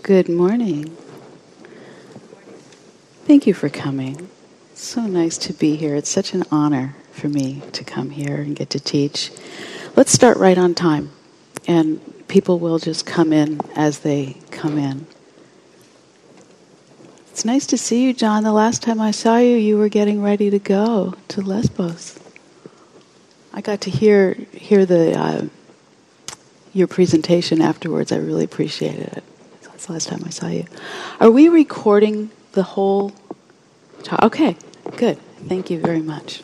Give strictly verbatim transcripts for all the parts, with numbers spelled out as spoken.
Good morning. Thank you for coming. It's so nice to be here. It's such an honor for me to come here and get to teach. Let's start right on time, and people will just come in as they come in. It's nice to see you, John. The last time I saw you, you were getting ready to go to Lesbos. I got to hear hear the uh, your presentation afterwards. I really appreciated it. That's the last time I saw you. Are we recording the whole talk? Okay, good. Thank you very much.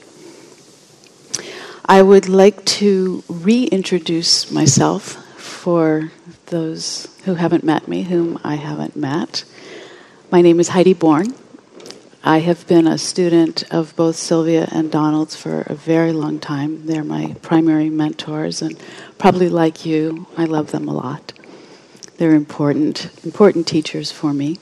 I would like to reintroduce myself for those who haven't met me, whom I haven't met. My name is Heidi Bourne. I have been a student of both Sylvia and Donald's for a very long time. They're my primary mentors, and probably like you, I love them a lot. They're important, important teachers for me.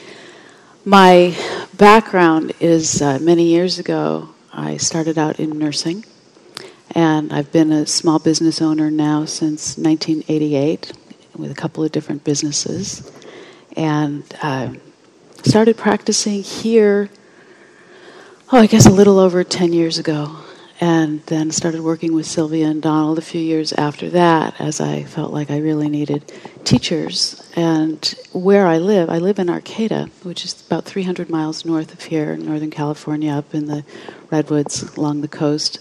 My background is uh, many years ago, I started out in nursing, and I've been a small business owner now since nineteen eighty-eight with a couple of different businesses, and uh, started practicing here, oh, I guess a little over ten years ago, and then started working with Sylvia and Donald a few years after that, as I felt like I really needed teachers. And where I live, I live in Arcata, which is about three hundred miles north of here in Northern California, up in the redwoods along the coast.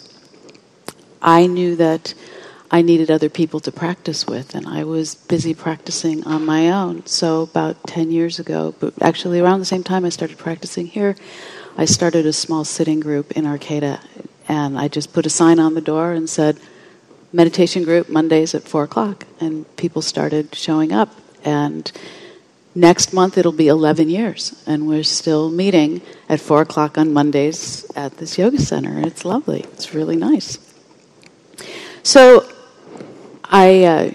I knew that I needed other people to practice with, and I was busy practicing on my own. So about ten years ago, but actually around the same time I started practicing here, I started a small sitting group in Arcata, and I just put a sign on the door and said, meditation group Mondays at four o'clock, and people started showing up. And next month it'll be eleven years, and we're still meeting at four o'clock on Mondays at this yoga center, and it's lovely. It's really nice. So I, uh,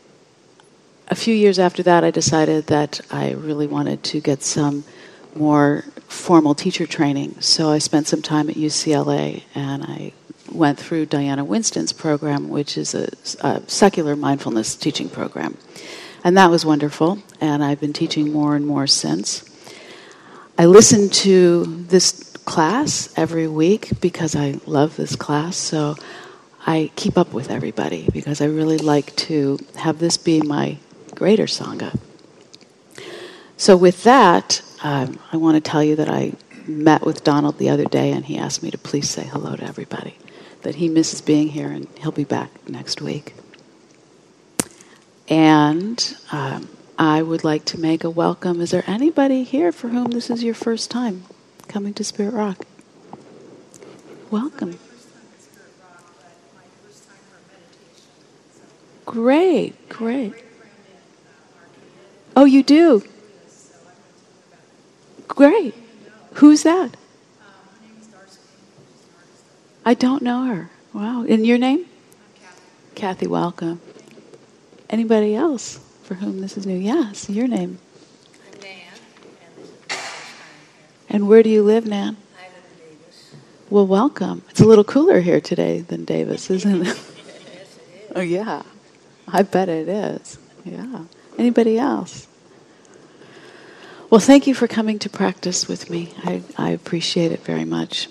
a few years after that, I decided that I really wanted to get some more formal teacher training. So I spent some time at U C L A, and I went through Diana Winston's program, which is a, a secular mindfulness teaching program. And that was wonderful, and I've been teaching more and more since. I listen to this class every week because I love this class, so I keep up with everybody because I really like to have this be my greater Sangha. So with that, um, I want to tell you that I met with Donald the other day, and he asked me to please say hello to everybody, that he misses being here and he'll be back next week. And um, I would like to make a welcome. Is there anybody here for whom this is your first time coming to Spirit Rock? Welcome. Great, great. Oh, you do? Great. Who's that? I don't know her. Wow. And your name? Kathy, welcome. Anybody else for whom this is new? Yes, your name. I'm Nan, and this is my first time here. And where do you live, Nan? I live in Davis. Well, welcome. It's a little cooler here today than Davis, isn't it? Yes, it is. Oh, yeah. I bet it is. Yeah. Anybody else? Well, thank you for coming to practice with me. I, I appreciate it very much.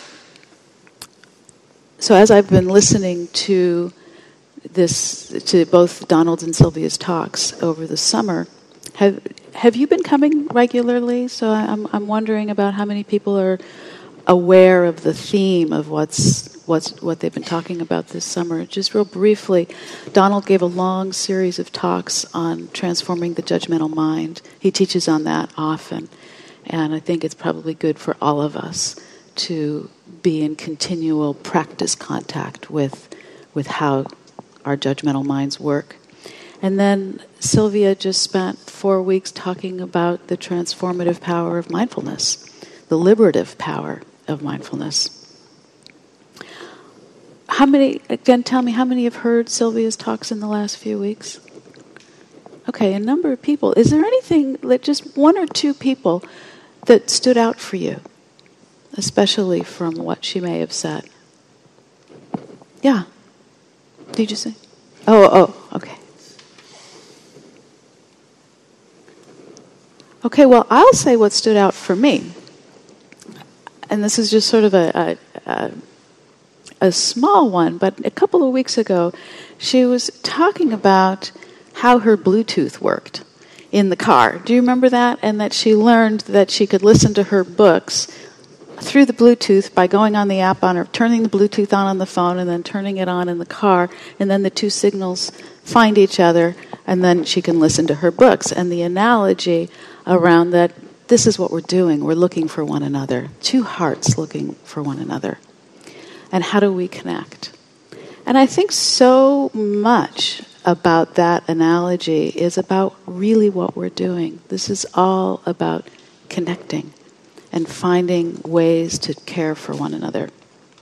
So as I've been listening to this, to both Donald's and Sylvia's talks over the summer, have have you been coming regularly? So I'm I'm wondering about how many people are aware of the theme of what's what's what they've been talking about this summer. Just real briefly, Donald gave a long series of talks on transforming the judgmental mind. He teaches on that often, and I think it's probably good for all of us to be in continual practice contact with with how our judgmental minds work. And then Sylvia just spent four weeks talking about the transformative power of mindfulness, the liberative power of mindfulness. How many, again, tell me, how many have heard Sylvia's talks in the last few weeks? Okay, a number of people. Is there anything, like just one or two people that stood out for you, especially from what she may have said? Yeah. Did you say? Oh, oh, okay. Okay, well, I'll say what stood out for me. And this is just sort of a, a, a, a small one, but a couple of weeks ago, she was talking about how her Bluetooth worked in the car. Do you remember that? And that she learned that she could listen to her books through the Bluetooth by going on the app on her, turning the Bluetooth on on the phone and then turning it on in the car, and then the two signals find each other, and then she can listen to her books. And the analogy around that, this is what we're doing. We're looking for one another. Two hearts looking for one another. And how do we connect? And I think so much about that analogy is about really what we're doing. This is all about connecting and finding ways to care for one another.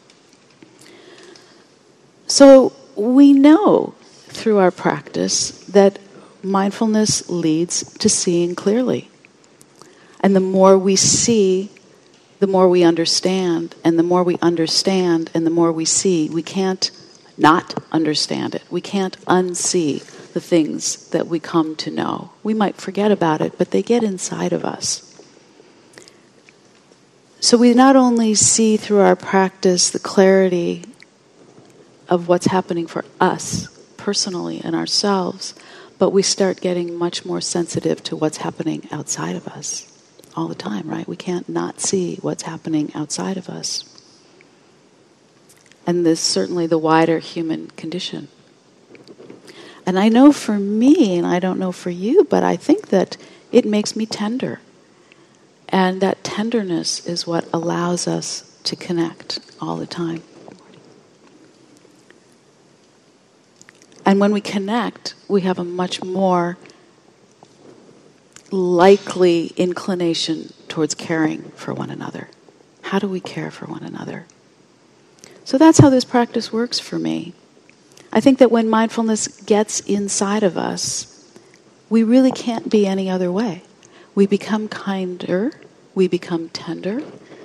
So we know through our practice that mindfulness leads to seeing clearly. And the more we see, the more we understand. And the more we understand and the more we see, we can't not understand it. We can't unsee the things that we come to know. We might forget about it, but they get inside of us. So we not only see through our practice the clarity of what's happening for us personally and ourselves, but we start getting much more sensitive to what's happening outside of us all the time, right? We can't not see what's happening outside of us. And this is certainly the wider human condition. And I know for me, and I don't know for you, but I think that it makes me tender. And that tenderness is what allows us to connect all the time. And when we connect, we have a much more likely inclination towards caring for one another. How do we care for one another? So that's how this practice works for me. I think that when mindfulness gets inside of us, we really can't be any other way. We become kinder, we become tender,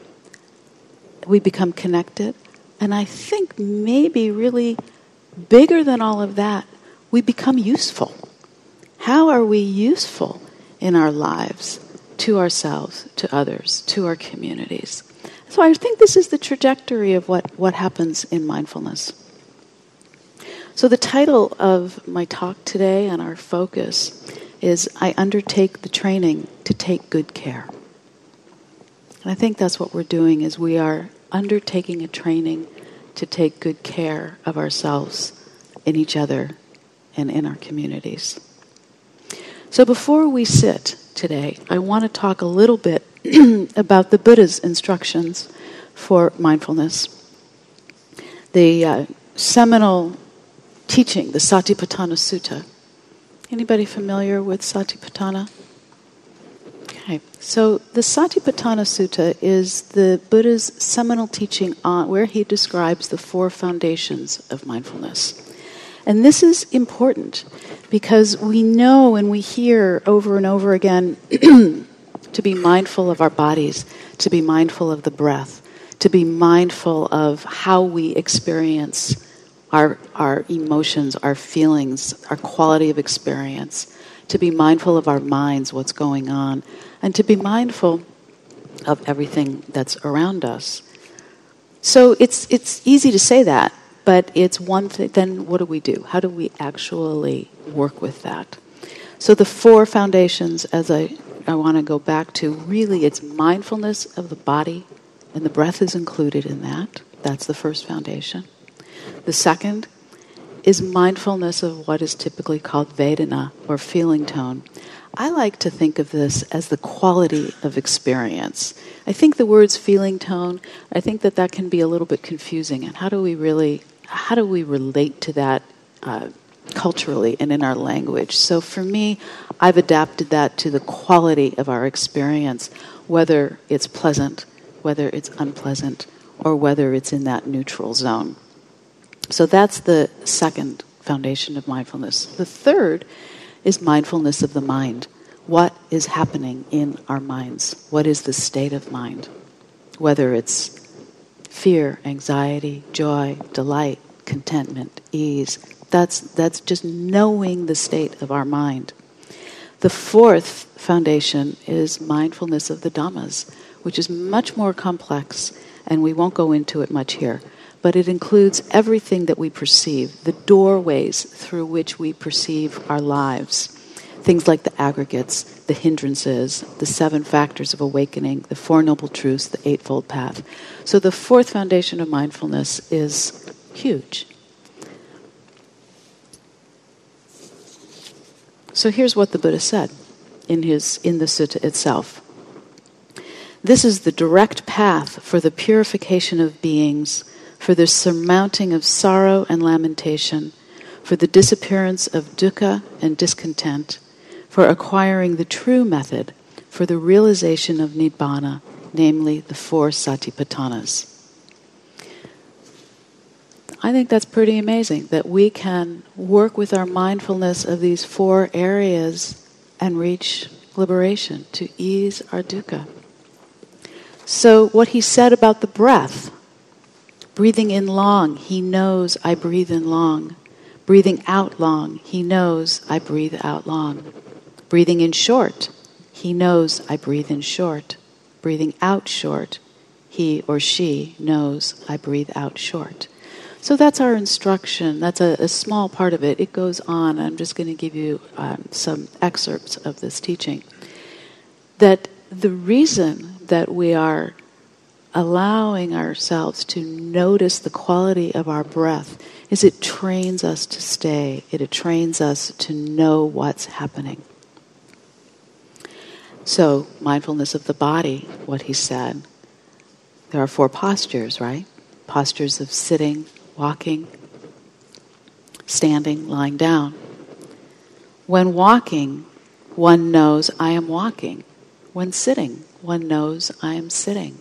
we become connected, and I think maybe really bigger than all of that, we become useful. How are we useful in our lives, to ourselves, to others, to our communities? So I think this is the trajectory of what, what happens in mindfulness. So the title of my talk today and our focus is I undertake the training to take good care. And I think that's what we're doing, is we are undertaking a training to take good care of ourselves, in each other, and in our communities. So before we sit today, I want to talk a little bit about the Buddha's instructions for mindfulness. The uh, seminal teaching, the Satipatthana Sutta. Anybody familiar with Satipatthana? Okay, so the Satipatthana Sutta is the Buddha's seminal teaching on where he describes the four foundations of mindfulness. And this is important because we know and we hear over and over again to be mindful of our bodies, to be mindful of the breath, to be mindful of how we experience our, our emotions, our feelings, our quality of experience, to be mindful of our minds, what's going on, and to be mindful of everything that's around us. So it's it's easy to say that, but it's one thing. Then what do we do? How do we actually work with that? So the four foundations, as I, I want to go back to, really it's mindfulness of the body, and the breath is included in that. That's the first foundation. The second is mindfulness of what is typically called Vedana, or feeling tone. I like to think of this as the quality of experience. I think the words feeling tone, I think that that can be a little bit confusing. And how do we really, how do we relate to that uh, culturally and in our language? So for me, I've adapted that to the quality of our experience, whether it's pleasant, whether it's unpleasant, or whether it's in that neutral zone. So that's the second foundation of mindfulness. The third is mindfulness of the mind. What is happening in our minds? What is the state of mind? Whether it's fear, anxiety, joy, delight, contentment, ease. That's, that's just knowing the state of our mind. The fourth foundation is mindfulness of the Dhammas, which is much more complex, and we won't go into it much here. But it includes everything that we perceive, the doorways through which we perceive our lives. Things like the aggregates, the hindrances, the seven factors of awakening, the Four Noble Truths, the Eightfold Path. So the fourth foundation of mindfulness is huge. So here's what the Buddha said in his in the sutta itself. This is the direct path for the purification of beings, for the surmounting of sorrow and lamentation, for the disappearance of dukkha and discontent, for acquiring the true method, for the realization of nibbana, namely the four satipatthanas. I think that's pretty amazing, that we can work with our mindfulness of these four areas and reach liberation, to ease our dukkha. So what he said about the breath, breathing in long, he knows I breathe in long. Breathing out long, he knows I breathe out long. Breathing in short, he knows I breathe in short. Breathing out short, he or she knows I breathe out short. So that's our instruction. That's a, a small part of it. It goes on. I'm just going to give you um, some excerpts of this teaching. That the reason that we are allowing ourselves to notice the quality of our breath is it trains us to stay. It, it trains us to know what's happening. So, mindfulness of the body, what he said. There are four postures, right? Postures of sitting, walking, standing, lying down. When walking, one knows I am walking. When sitting, one knows I am sitting.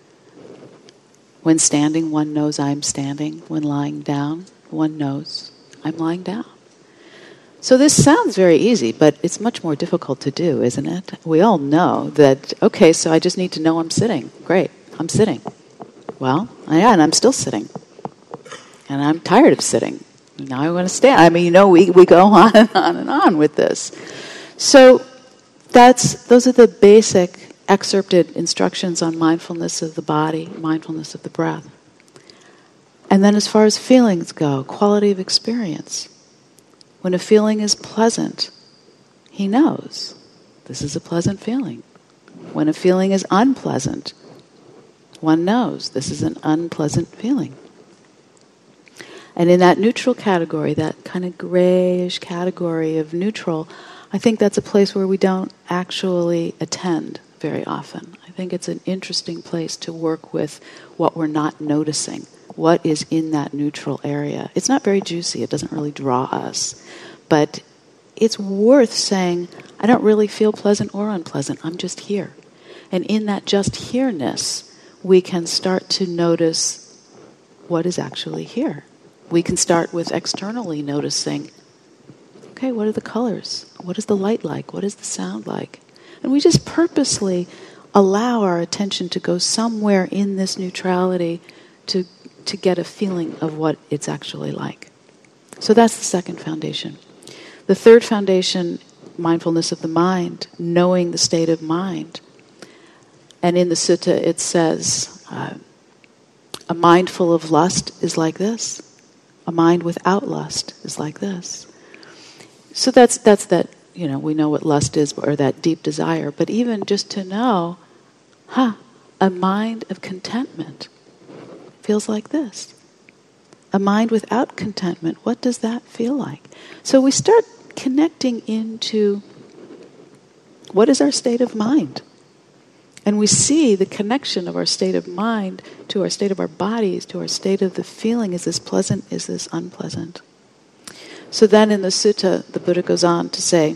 When standing, one knows I am standing. When lying down, one knows I'm lying down. So this sounds very easy, but it's much more difficult to do, isn't it? We all know that, okay, so I just need to know I'm sitting. Great, I'm sitting. Well, yeah, and I'm still sitting. And I'm tired of sitting. Now I want to stand. I mean, you know, we, we go on and on and on with this. So that's those are the basic excerpted instructions on mindfulness of the body, mindfulness of the breath. And then as far as feelings go, quality of experience. When a feeling is pleasant, he knows this is a pleasant feeling. When a feeling is unpleasant, one knows this is an unpleasant feeling. And in that neutral category, that kind of grayish category of neutral, I think that's a place where we don't actually attend very often. I think it's an interesting place to work with what we're not noticing, what is in that neutral area. It's not very juicy, it doesn't really draw us, but it's worth saying, I don't really feel pleasant or unpleasant, I'm just here. And in that just here-ness, we can start to notice what is actually here. We can start with externally noticing, okay, what are the colors? What is the light like? What is the sound like? And we just purposely allow our attention to go somewhere in this neutrality to, to get a feeling of what it's actually like. So that's the second foundation. The third foundation, mindfulness of the mind, knowing the state of mind. And in the sutta it says, uh, a mind full of lust is like this. A mind without lust is like this. So that's that's that, you know, we know what lust is, or that deep desire, but even just to know, huh, a mind of contentment feels like this. A mind without contentment, what does that feel like? So we start connecting into what is our state of mind? And we see the connection of our state of mind to our state of our bodies, to our state of the feeling. Is this pleasant? Is this unpleasant? So then in the sutta, the Buddha goes on to say,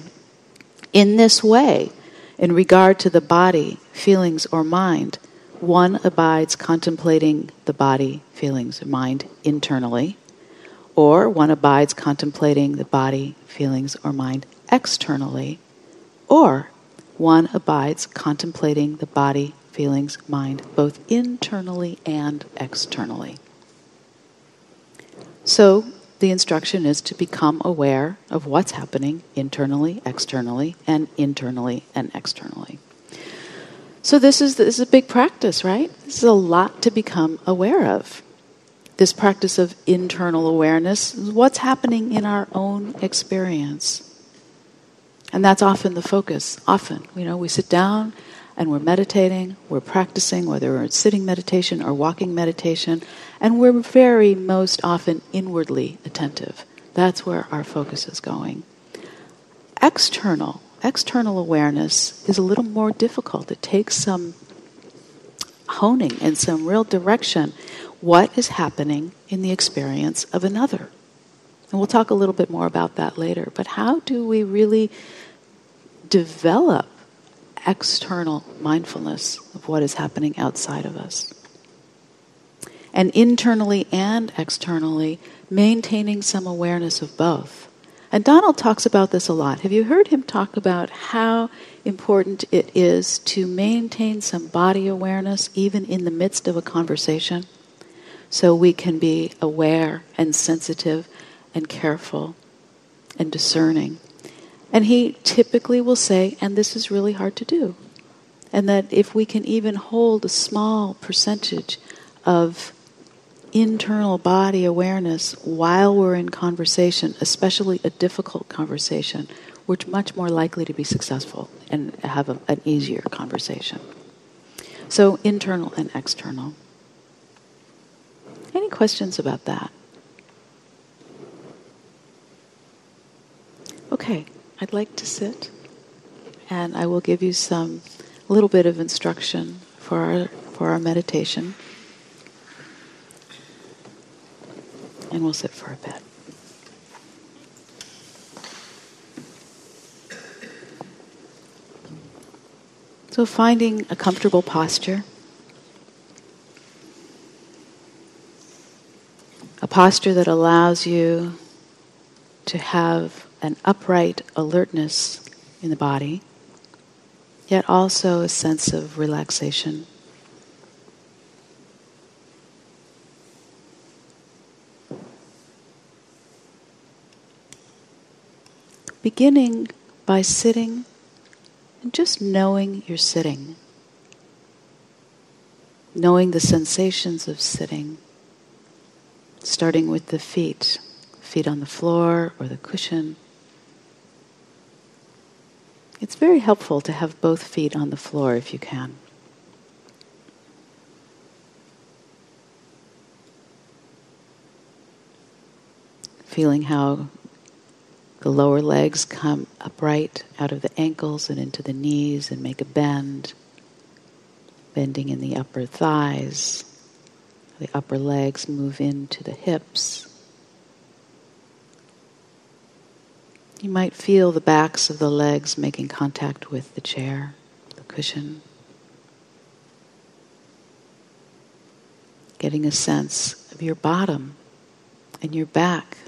in this way, in regard to the body, feelings, or mind, one abides contemplating the body, feelings, or mind internally, or one abides contemplating the body, feelings, or mind externally, or one abides contemplating the body, feelings, mind, both internally and externally. So the instruction is to become aware of what's happening internally, externally, and internally and externally. So this is, this is a big practice, right? This is a lot to become aware of. This practice of internal awareness is what's happening in our own experience. And that's often the focus. Often, you know, we sit down and we're meditating, we're practicing, whether we're in sitting meditation or walking meditation, and we're very most often inwardly attentive. That's where our focus is going. External, external awareness is a little more difficult. It takes some honing and some real direction. What is happening in the experience of another? And we'll talk a little bit more about that later. But how do we really develop external mindfulness of what is happening outside of us? And internally and externally, maintaining some awareness of both. And Donald talks about this a lot. Have you heard him talk about how important it is to maintain some body awareness even in the midst of a conversation? So we can be aware and sensitive and careful and discerning. And he typically will say, and this is really hard to do, and that if we can even hold a small percentage of internal body awareness while we're in conversation, especially a difficult conversation, we're much more likely to be successful and have a, an easier conversation. So internal and external. Any questions about that? Okay, I'd like to sit, and I will give you some little bit of instruction for our, for our meditation. And we'll sit for a bit. So finding a comfortable posture. A posture that allows you to have an upright alertness in the body, yet also a sense of relaxation. Beginning by sitting and just knowing you're sitting. Knowing the sensations of sitting. Starting with the feet. Feet on the floor or the cushion. It's very helpful to have both feet on the floor if you can. Feeling how the lower legs come upright out of the ankles and into the knees and make a bend. Bending in the upper thighs. The upper legs move into the hips. You might feel the backs of the legs making contact with the chair, the cushion. Getting a sense of your bottom and your back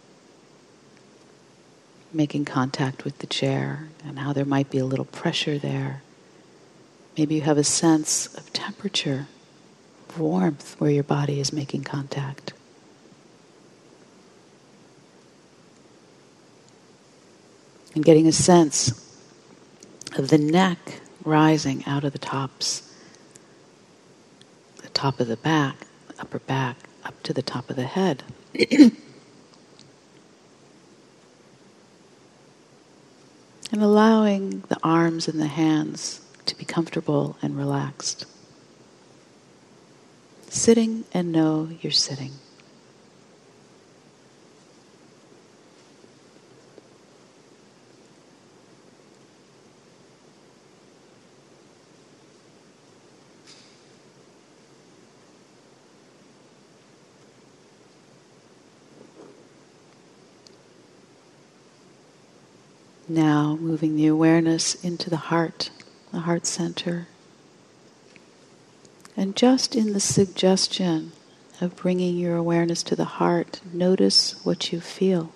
making contact with the chair and how there might be a little pressure there. Maybe you have a sense of temperature, of warmth where your body is making contact. And getting a sense of the neck rising out of the tops, the top of the back, the upper back, up to the top of the head. And allowing the arms and the hands to be comfortable and relaxed. Sitting and know you're sitting. Now moving the awareness into the heart, the heart center. And just in the suggestion of bringing your awareness to the heart, notice what you feel.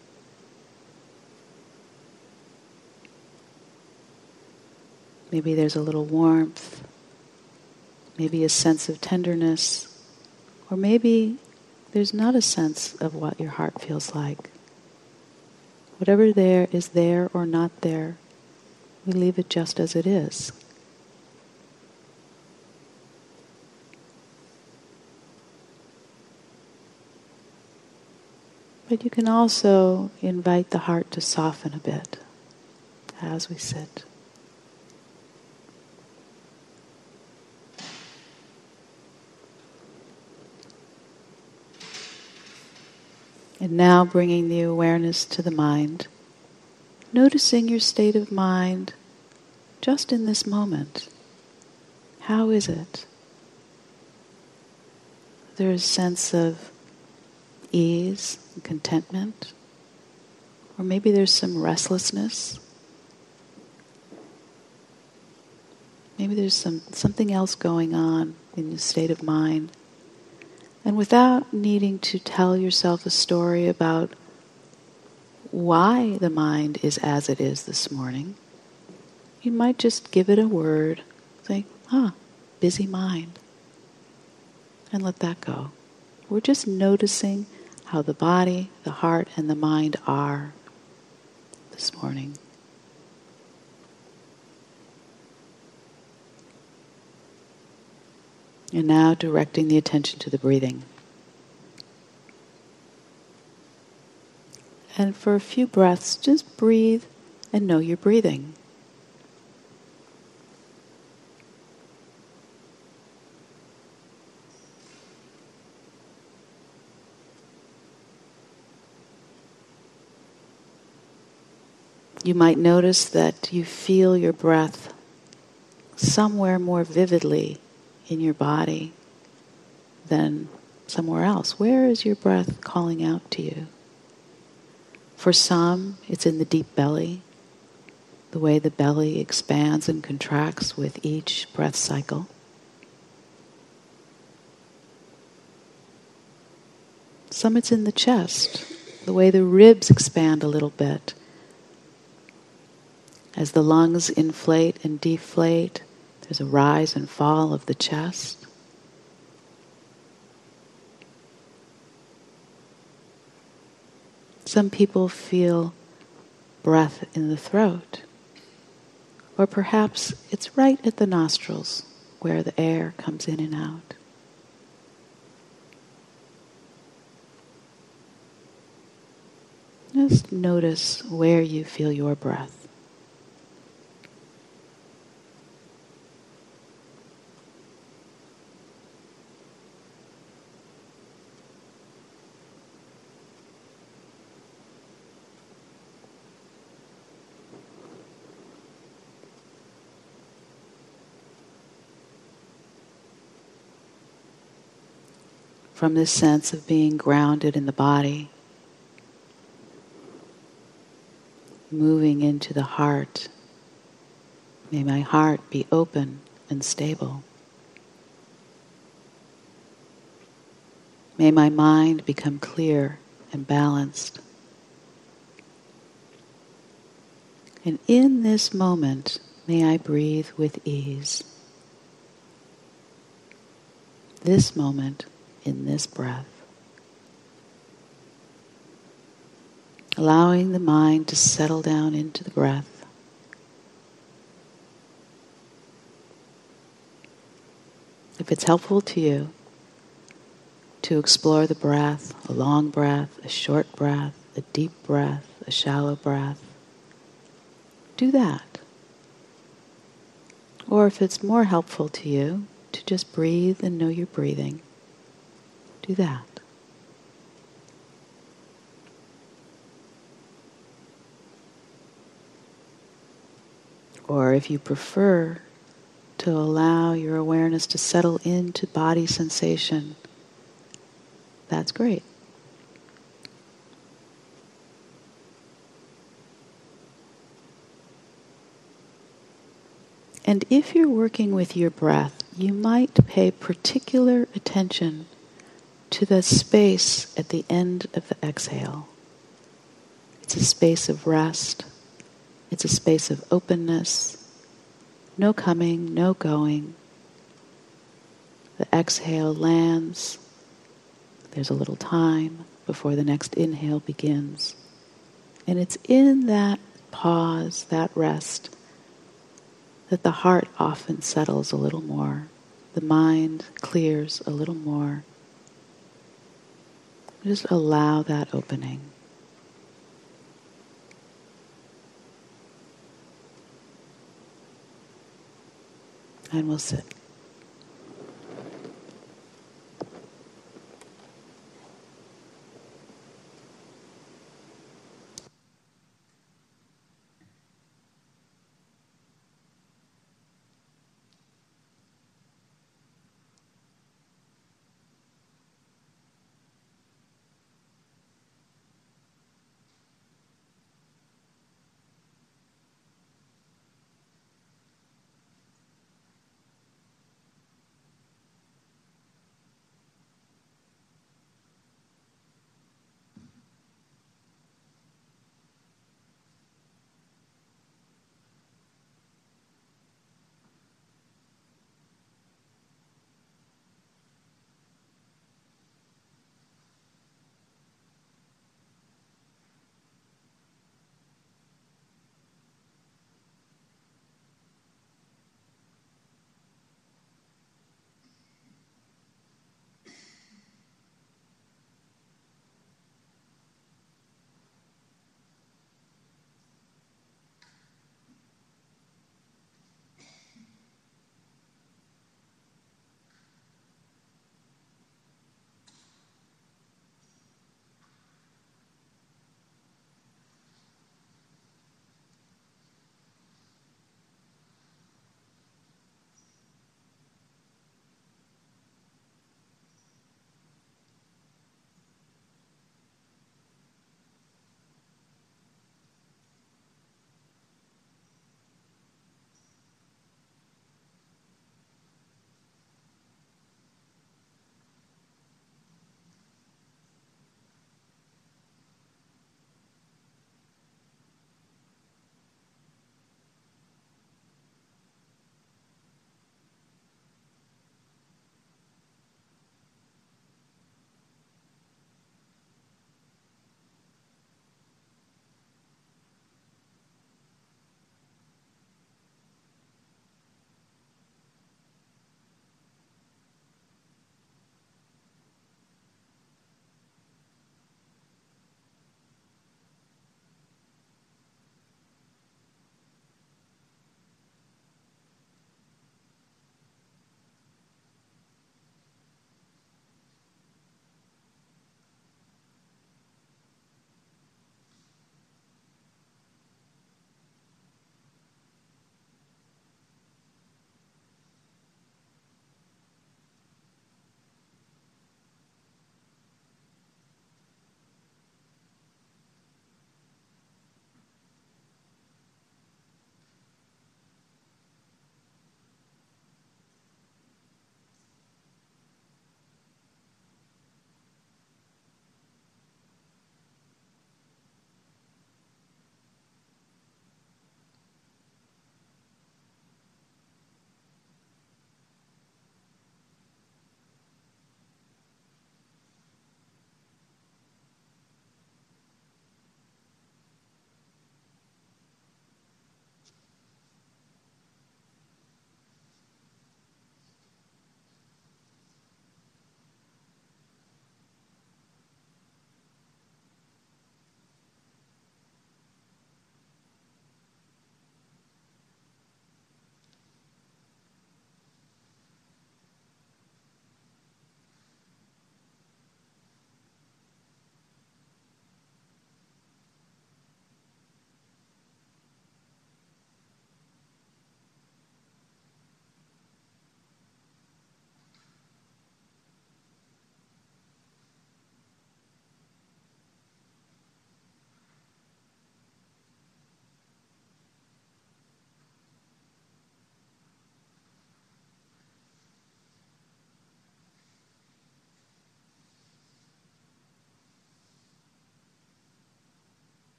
Maybe there's a little warmth, maybe a sense of tenderness, or maybe there's not a sense of what your heart feels like. Whatever there is there or not there, we leave it just as it is. But you can also invite the heart to soften a bit as we sit. And now bringing the awareness to the mind, noticing your state of mind just in this moment. How is it? There's a sense of ease and contentment, or maybe there's some restlessness. Maybe there's some something else going on in the state of mind. And without needing to tell yourself a story about why the mind is as it is this morning, you might just give it a word, think, ah, busy mind, and let that go. We're just noticing how the body, the heart, and the mind are this morning. And now directing the attention to the breathing. And for a few breaths, just breathe and know you're breathing. You might notice that you feel your breath somewhere more vividly in your body than somewhere else. Where is your breath calling out to you? For some, it's in the deep belly, the way the belly expands and contracts with each breath cycle. Some it's in the chest, the way the ribs expand a little bit. As the lungs inflate and deflate, there's a rise and fall of the chest. Some people feel breath in the throat, or perhaps it's right at the nostrils where the air comes in and out. Just notice where you feel your breath. From this sense of being grounded in the body, moving into the heart. May my heart be open and stable. May my mind become clear and balanced. And in this moment, may I breathe with ease. This moment, in this breath. Allowing the mind to settle down into the breath. If it's helpful to you to explore the breath, a long breath, a short breath, a deep breath, a shallow breath, do that. Or if it's more helpful to you to just breathe and know you're breathing, do that. Or if you prefer to allow your awareness to settle into body sensation, that's great. And if you're working with your breath, you might pay particular attention to the space at the end of the exhale. It's a space of rest. It's a space of openness. No coming, no going. The exhale lands. There's a little time before the next inhale begins. And it's in that pause, that rest, that the heart often settles a little more. The mind clears a little more. Just allow that opening. And we'll sit.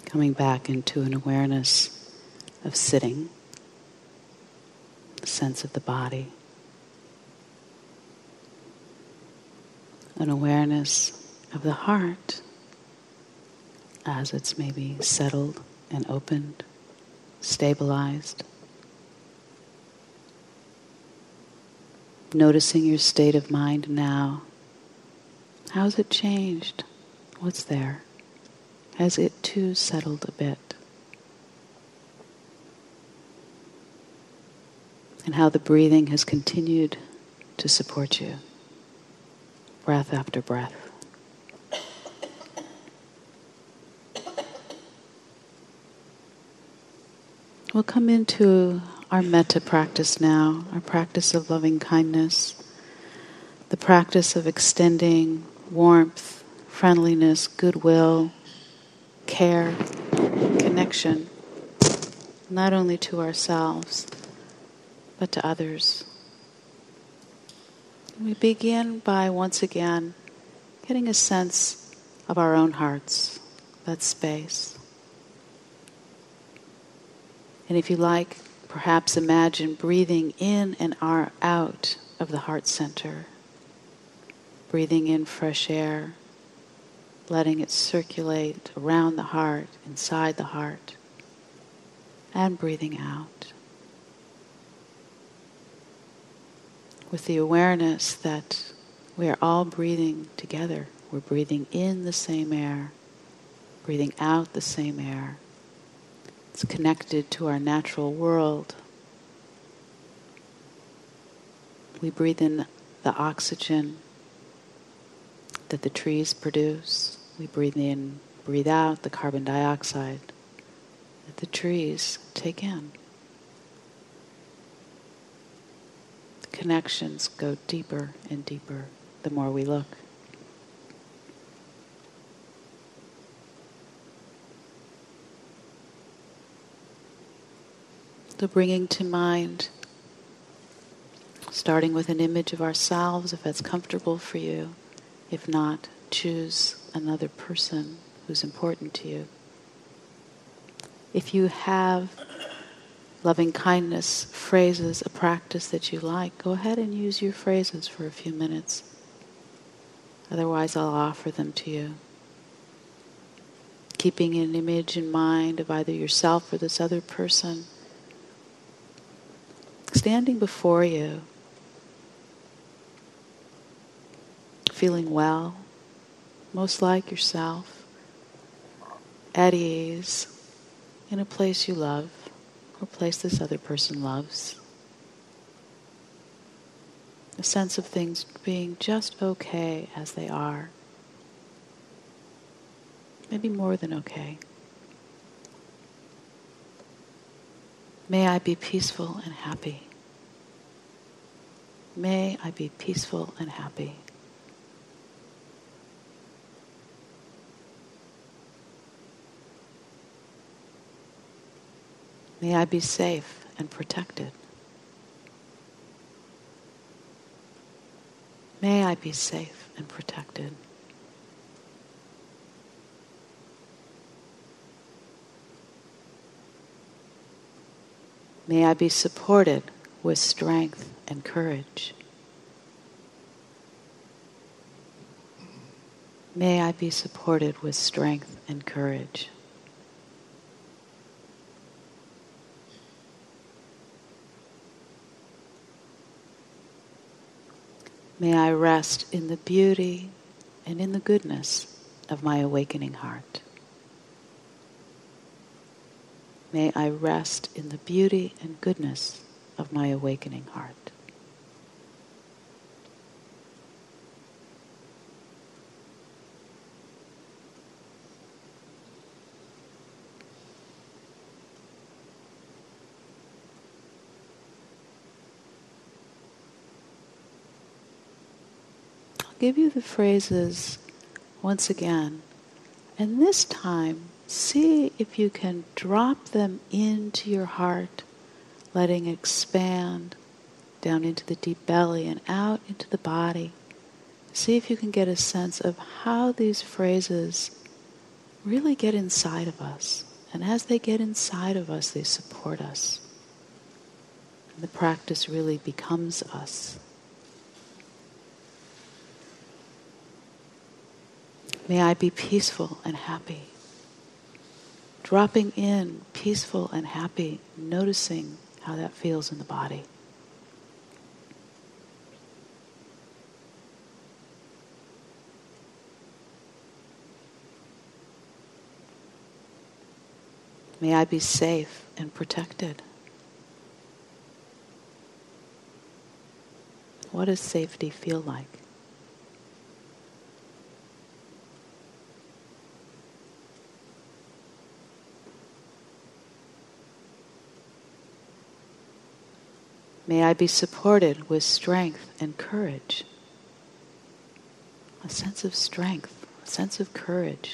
Coming back into an awareness of sitting, the sense of the body, an awareness of the heart as it's maybe settled and opened, stabilized. Noticing your state of mind now. How's it changed? What's there? Has it too settled a bit? And how the breathing has continued to support you, breath after breath. We'll come into our metta practice now, our practice of loving kindness, the practice of extending warmth, friendliness, goodwill, care, connection, not only to ourselves, but to others. We begin by once again getting a sense of our own hearts, that space. And if you like, perhaps imagine breathing in and out of the heart center. Breathing in fresh air, letting it circulate around the heart, inside the heart, and breathing out. With the awareness that we are all breathing together. We're breathing in the same air, breathing out the same air. It's connected to our natural world. We breathe in the oxygen that the trees produce. We breathe in, breathe out the carbon dioxide that the trees take in. The connections go deeper and deeper the more we look. So bringing to mind, starting with an image of ourselves, if that's comfortable for you. If not, choose another person who's important to you. If you have loving kindness phrases, a practice that you like, go ahead and use your phrases for a few minutes. Otherwise, I'll offer them to you. Keeping an image in mind of either yourself or this other person standing before you, feeling well, most like yourself, at ease, in a place you love, or a place this other person loves. A sense of things being just okay as they are. Maybe more than okay. May I be peaceful and happy. May I be peaceful and happy. May I be safe and protected. May I be safe and protected. May I be supported with strength and courage. May I be supported with strength and courage. May I rest in the beauty and in the goodness of my awakening heart. May I rest in the beauty and goodness of my awakening heart. I'll give you the phrases once again, and this time see if you can drop them into your heart, letting it expand down into the deep belly and out into the body. See if you can get a sense of how these phrases really get inside of us. And as they get inside of us, they support us. And the practice really becomes us. May I be peaceful and happy. Dropping in, peaceful and happy, noticing how that feels in the body. May I be safe and protected. What does safety feel like? May I be supported with strength and courage. A sense of strength, a sense of courage.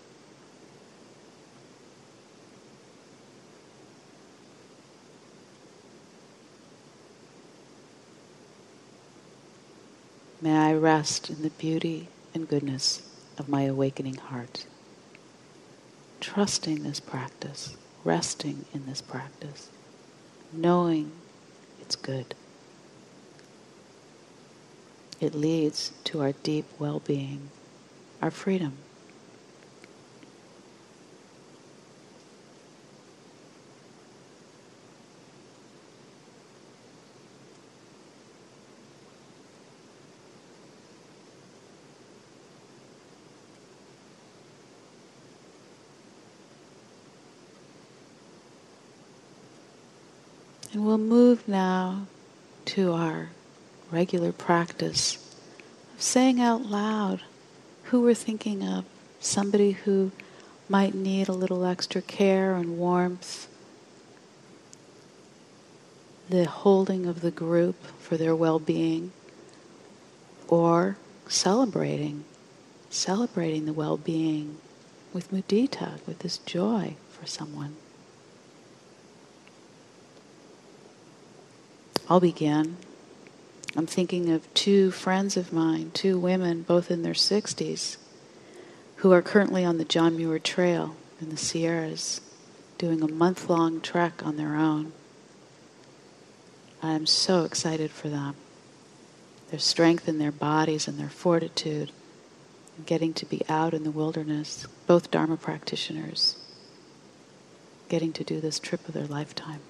May I rest in the beauty and goodness of my awakening heart. Trusting this practice, resting in this practice, knowing it's good. It leads to our deep well-being, our freedom. And we'll move now to our regular practice of saying out loud who we're thinking of, somebody who might need a little extra care and warmth, the holding of the group for their well-being, or celebrating, celebrating the well-being with mudita, with this joy for someone. I'll begin. I'm thinking of two friends of mine, two women, both in their sixties, who are currently on the John Muir Trail in the Sierras, doing a month-long trek on their own. I'm so excited for them. Their strength in their bodies and their fortitude, and getting to be out in the wilderness, both Dharma practitioners, getting to do this trip of their lifetime.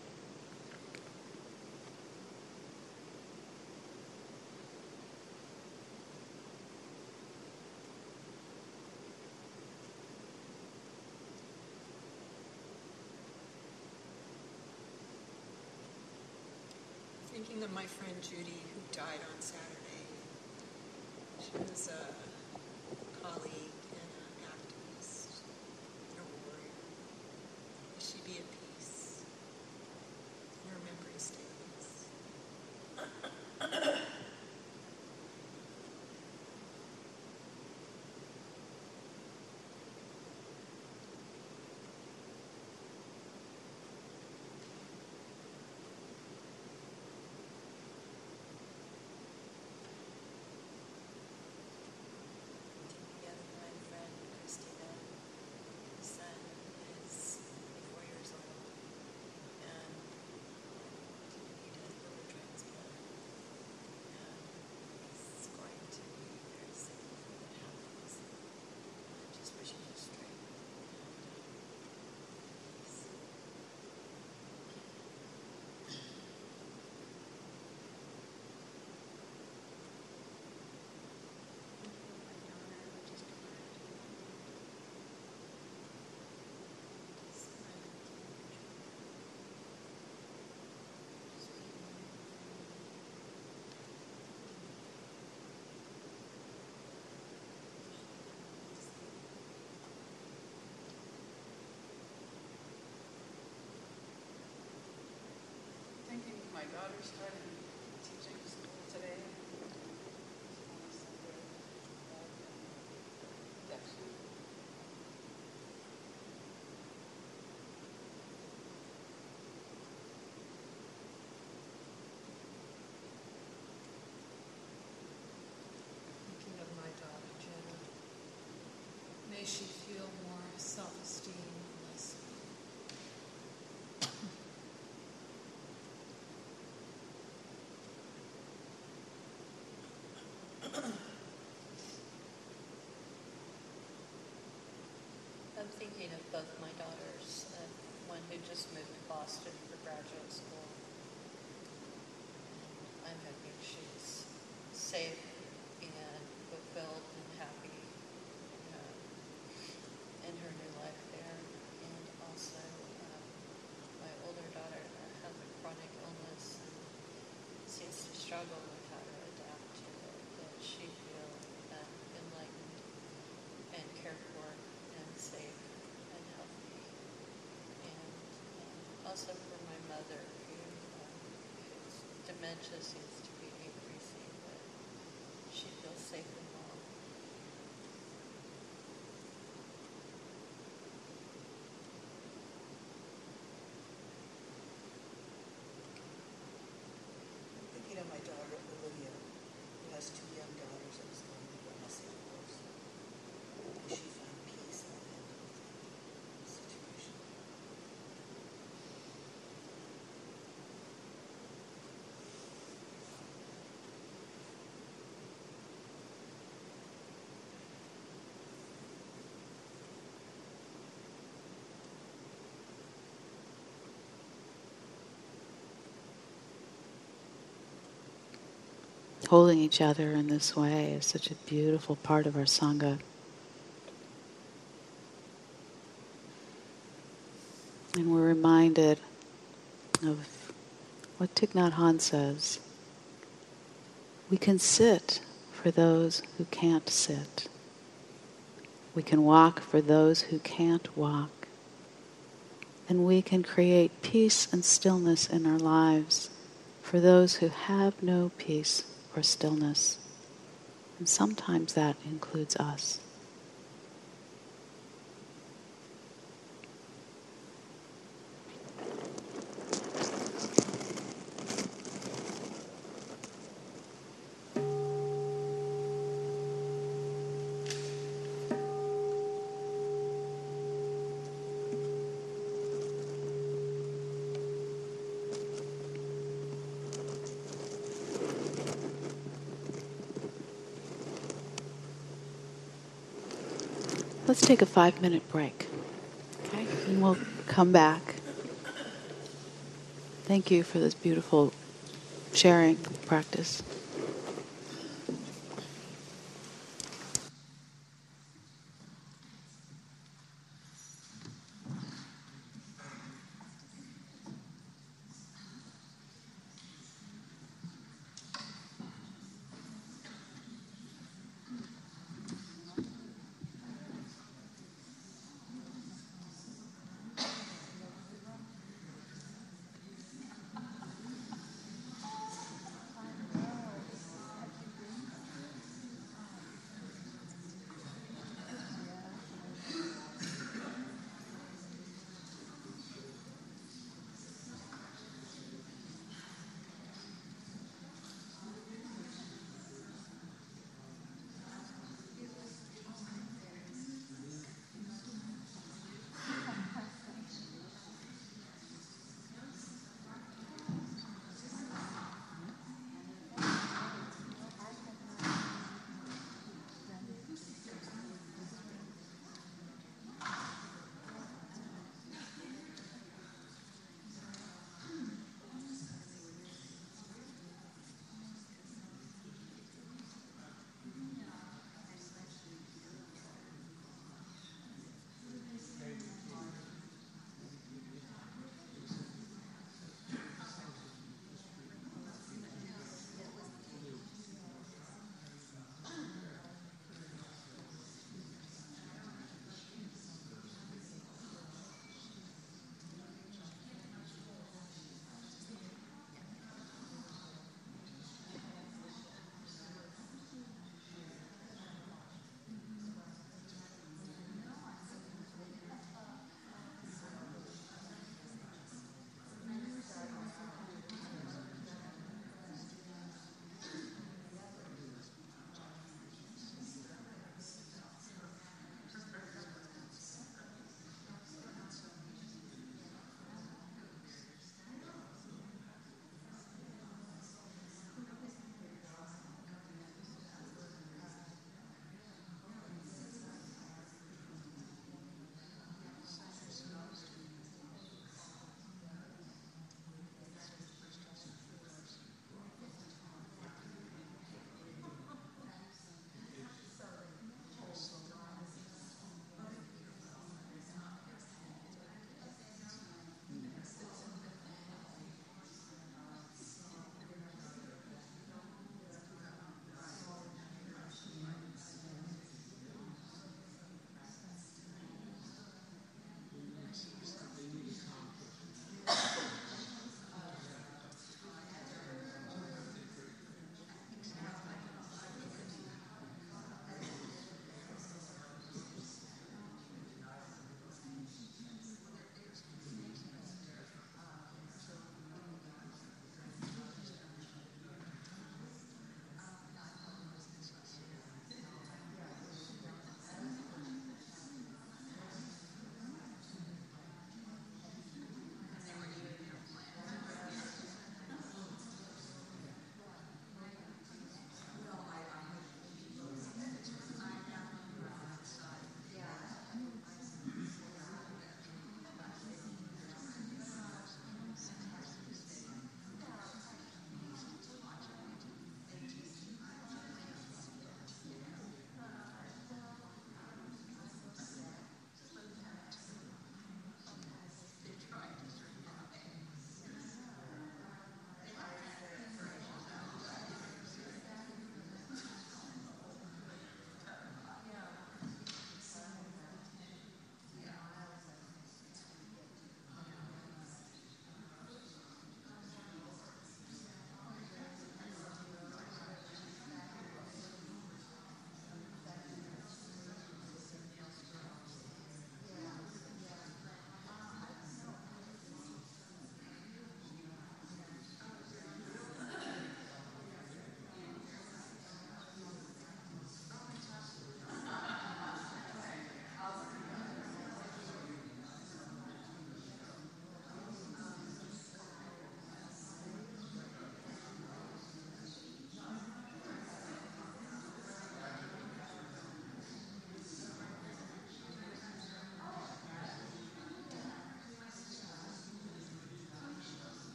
Thinking of my friend Judy, who died on Saturday. She was a colleague and an activist and a warrior. May she be at peace. And her memory stay with us. may she feel more self-esteem and less. I'm thinking of both my daughters, uh, one who just moved to Boston for graduate school. I'm hoping she's safe and fulfilled and happy uh, in her new life there. And also, um, my older daughter uh, has a chronic illness and seems to struggle with how to adapt to it, that she feel um, enlightened and cared for and safe and healthy. And um, also for my mother, who um, whose dementia seems to be increasing, but she feels safe and well. Thinking of my daughter, Olivia, who has two young daughters and is going through a messy divorce. May she find peace in the end of the situation. Holding each other in this way is such a beautiful part of our Sangha. And we're reminded of what Thich Nhat Hanh says. We can sit for those who can't sit. We can walk for those who can't walk. And we can create peace and stillness in our lives for those who have no peace or stillness. And sometimes that includes us. Let's take a five-minute break, okay? And we'll come back. Thank you for this beautiful sharing practice.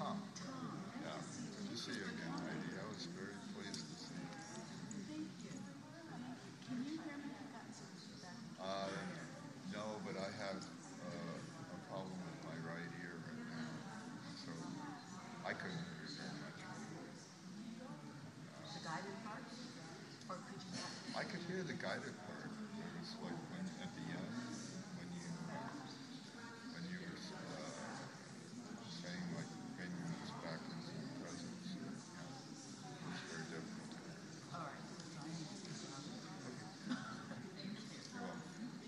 Tom. Yeah, good to see you again, Heidi. I was very pleased to see you. Uh, no, but I have uh, a problem with my right ear right now, so I couldn't hear you very much. Uh, the guided part? Or could you not? I could hear the guided part. It was like when, at the end, when you uh, when you were uh, saying like bringing us back into the present. So, yeah, it was very difficult to hear. All right. You're welcome.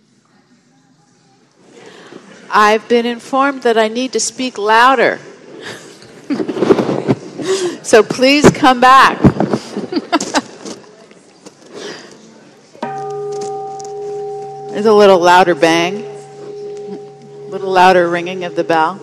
I've been informed that I need to speak louder. So please come back. There's a little louder bang, a little louder ringing of the bell.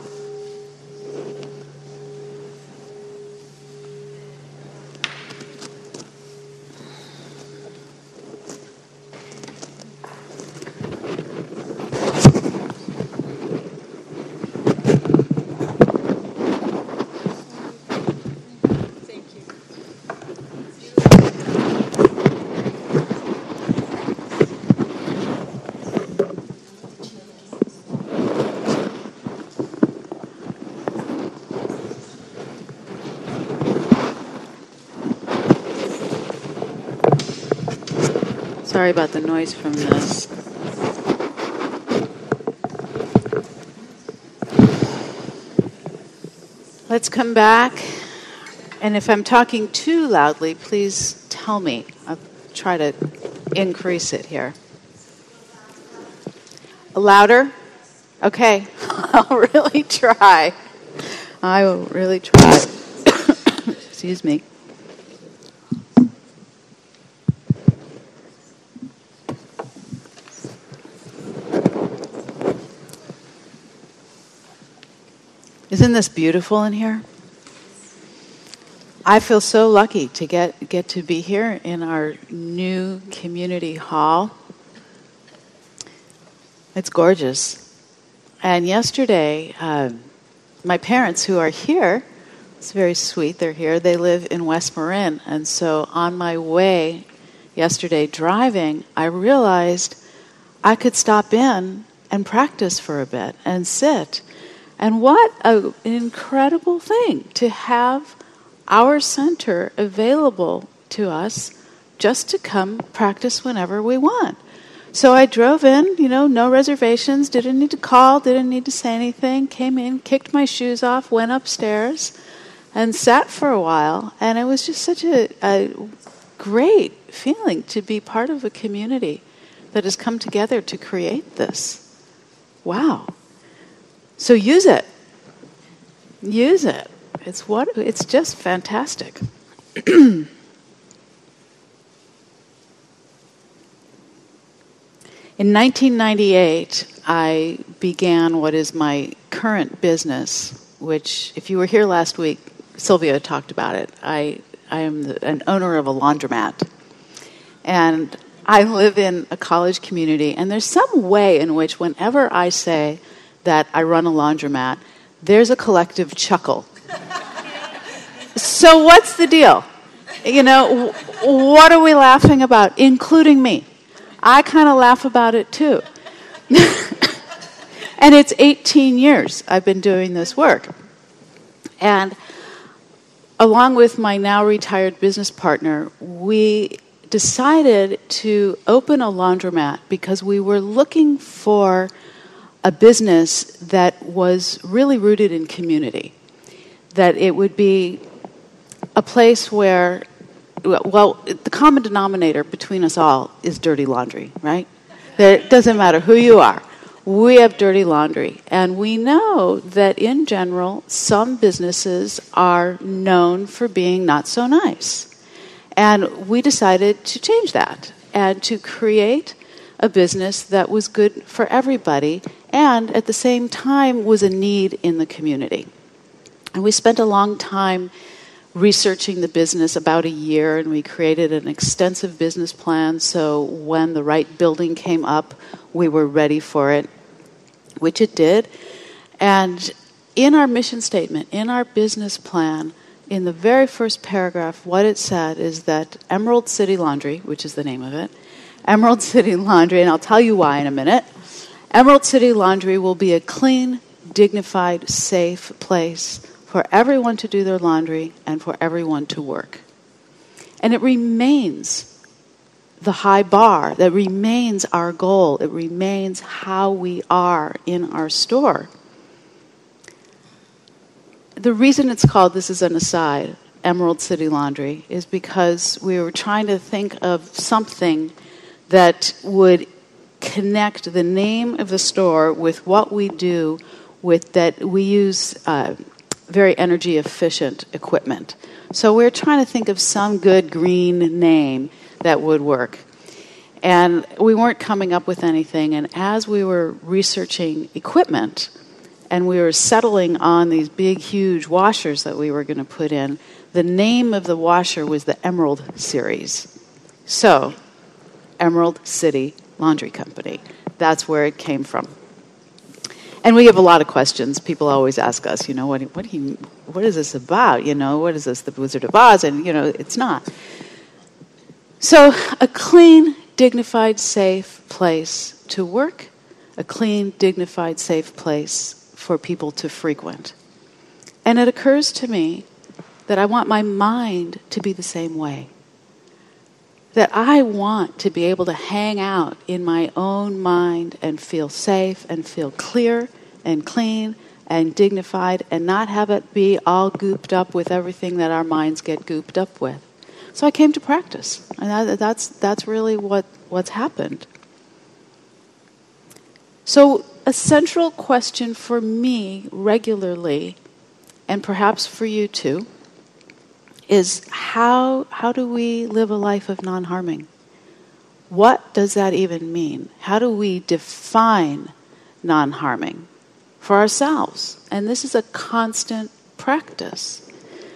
Thank you. Sorry about the noise from this. Let's come back. And if I'm talking too loudly, please tell me. I'll try to increase it here. Louder? Okay. I'll really try. I will really try. Excuse me. Isn't this beautiful in here? I feel so lucky to get, get to be here in our new community hall. It's gorgeous. And yesterday, uh, my parents who are here, it's very sweet, they're here, they live in West Marin. And so on my way yesterday driving, I realized I could stop in and practice for a bit and sit. And what a, an incredible thing to have our center available to us just to come practice whenever we want. So I drove in, you know, no reservations, didn't need to call, didn't need to say anything, came in, kicked my shoes off, went upstairs, and sat for a while. And it was just such a, a great feeling to be part of a community that has come together to create this. Wow. So use it. Use it. It's what it's just fantastic. In nineteen ninety-eight, I began what is my current business, which, if you were here last week, Sylvia talked about it. I, I am the, an owner of a laundromat. And I live in a college community, and there's some way in which whenever I say that I run a laundromat, there's a collective chuckle. So what's the deal? You know, what are we laughing about, including me? I kind of laugh about it too. And it's eighteen years I've been doing this work. And along with my now retired business partner, we decided to open a laundromat because we were looking for a business that was really rooted in community. That it would be a place where, well, the common denominator between us all is dirty laundry, right? That it doesn't matter who you are. We have dirty laundry. And we know that in general, some businesses are known for being not so nice. And we decided to change that and to create a business that was good for everybody and at the same time was a need in the community. And we spent a long time researching the business, about a year, and we created an extensive business plan so when the right building came up, we were ready for it, which it did. And in our mission statement, in our business plan, in the very first paragraph, what it said is that Emerald City Laundry, which is the name of it, Emerald City Laundry, and I'll tell you why in a minute, Emerald City Laundry will be a clean, dignified, safe place for everyone to do their laundry and for everyone to work. And it remains the high bar, that remains our goal. It remains how we are in our store. The reason it's called, this is an aside, Emerald City Laundry, is because we were trying to think of something that would connect the name of the store with what we do, with that we use uh, very energy efficient equipment. So we're trying to think of some good green name that would work. And we weren't coming up with anything, and as we were researching equipment, and we were settling on these big, huge washers that we were going to put in, the name of the washer was the Emerald Series. So, Emerald City Laundry Company. That's where it came from. And we have a lot of questions. People always ask us, you know, what, what, do you, what is this about? You know, what is this, the Wizard of Oz? And, you know, it's not. So, a clean, dignified, safe place to work, a clean, dignified, safe place for people to frequent. And it occurs to me that I want my mind to be the same way. That I want to be able to hang out in my own mind and feel safe and feel clear and clean and dignified and not have it be all gooped up with everything that our minds get gooped up with. So I came to practice. And that, that's, that's really what, what's happened. So a central question for me regularly, and perhaps for you too, is how how do we live a life of non-harming? What does that even mean? How do we define non-harming for ourselves? And this is a constant practice.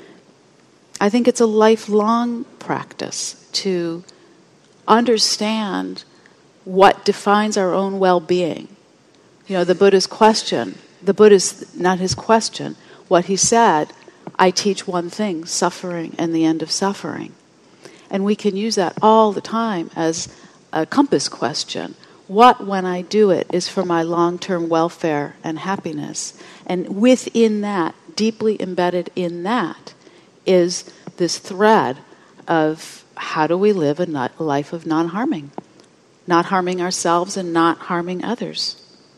I think it's a lifelong practice to understand what defines our own well-being. You know, the Buddha's question, the Buddha's, not his question, what he said, I teach one thing, suffering and the end of suffering. And we can use that all the time as a compass question. What, when I do it, is for my long-term welfare and happiness? And within that, deeply embedded in that, is this thread of how do we live a not, life of non-harming? Not harming ourselves and not harming others.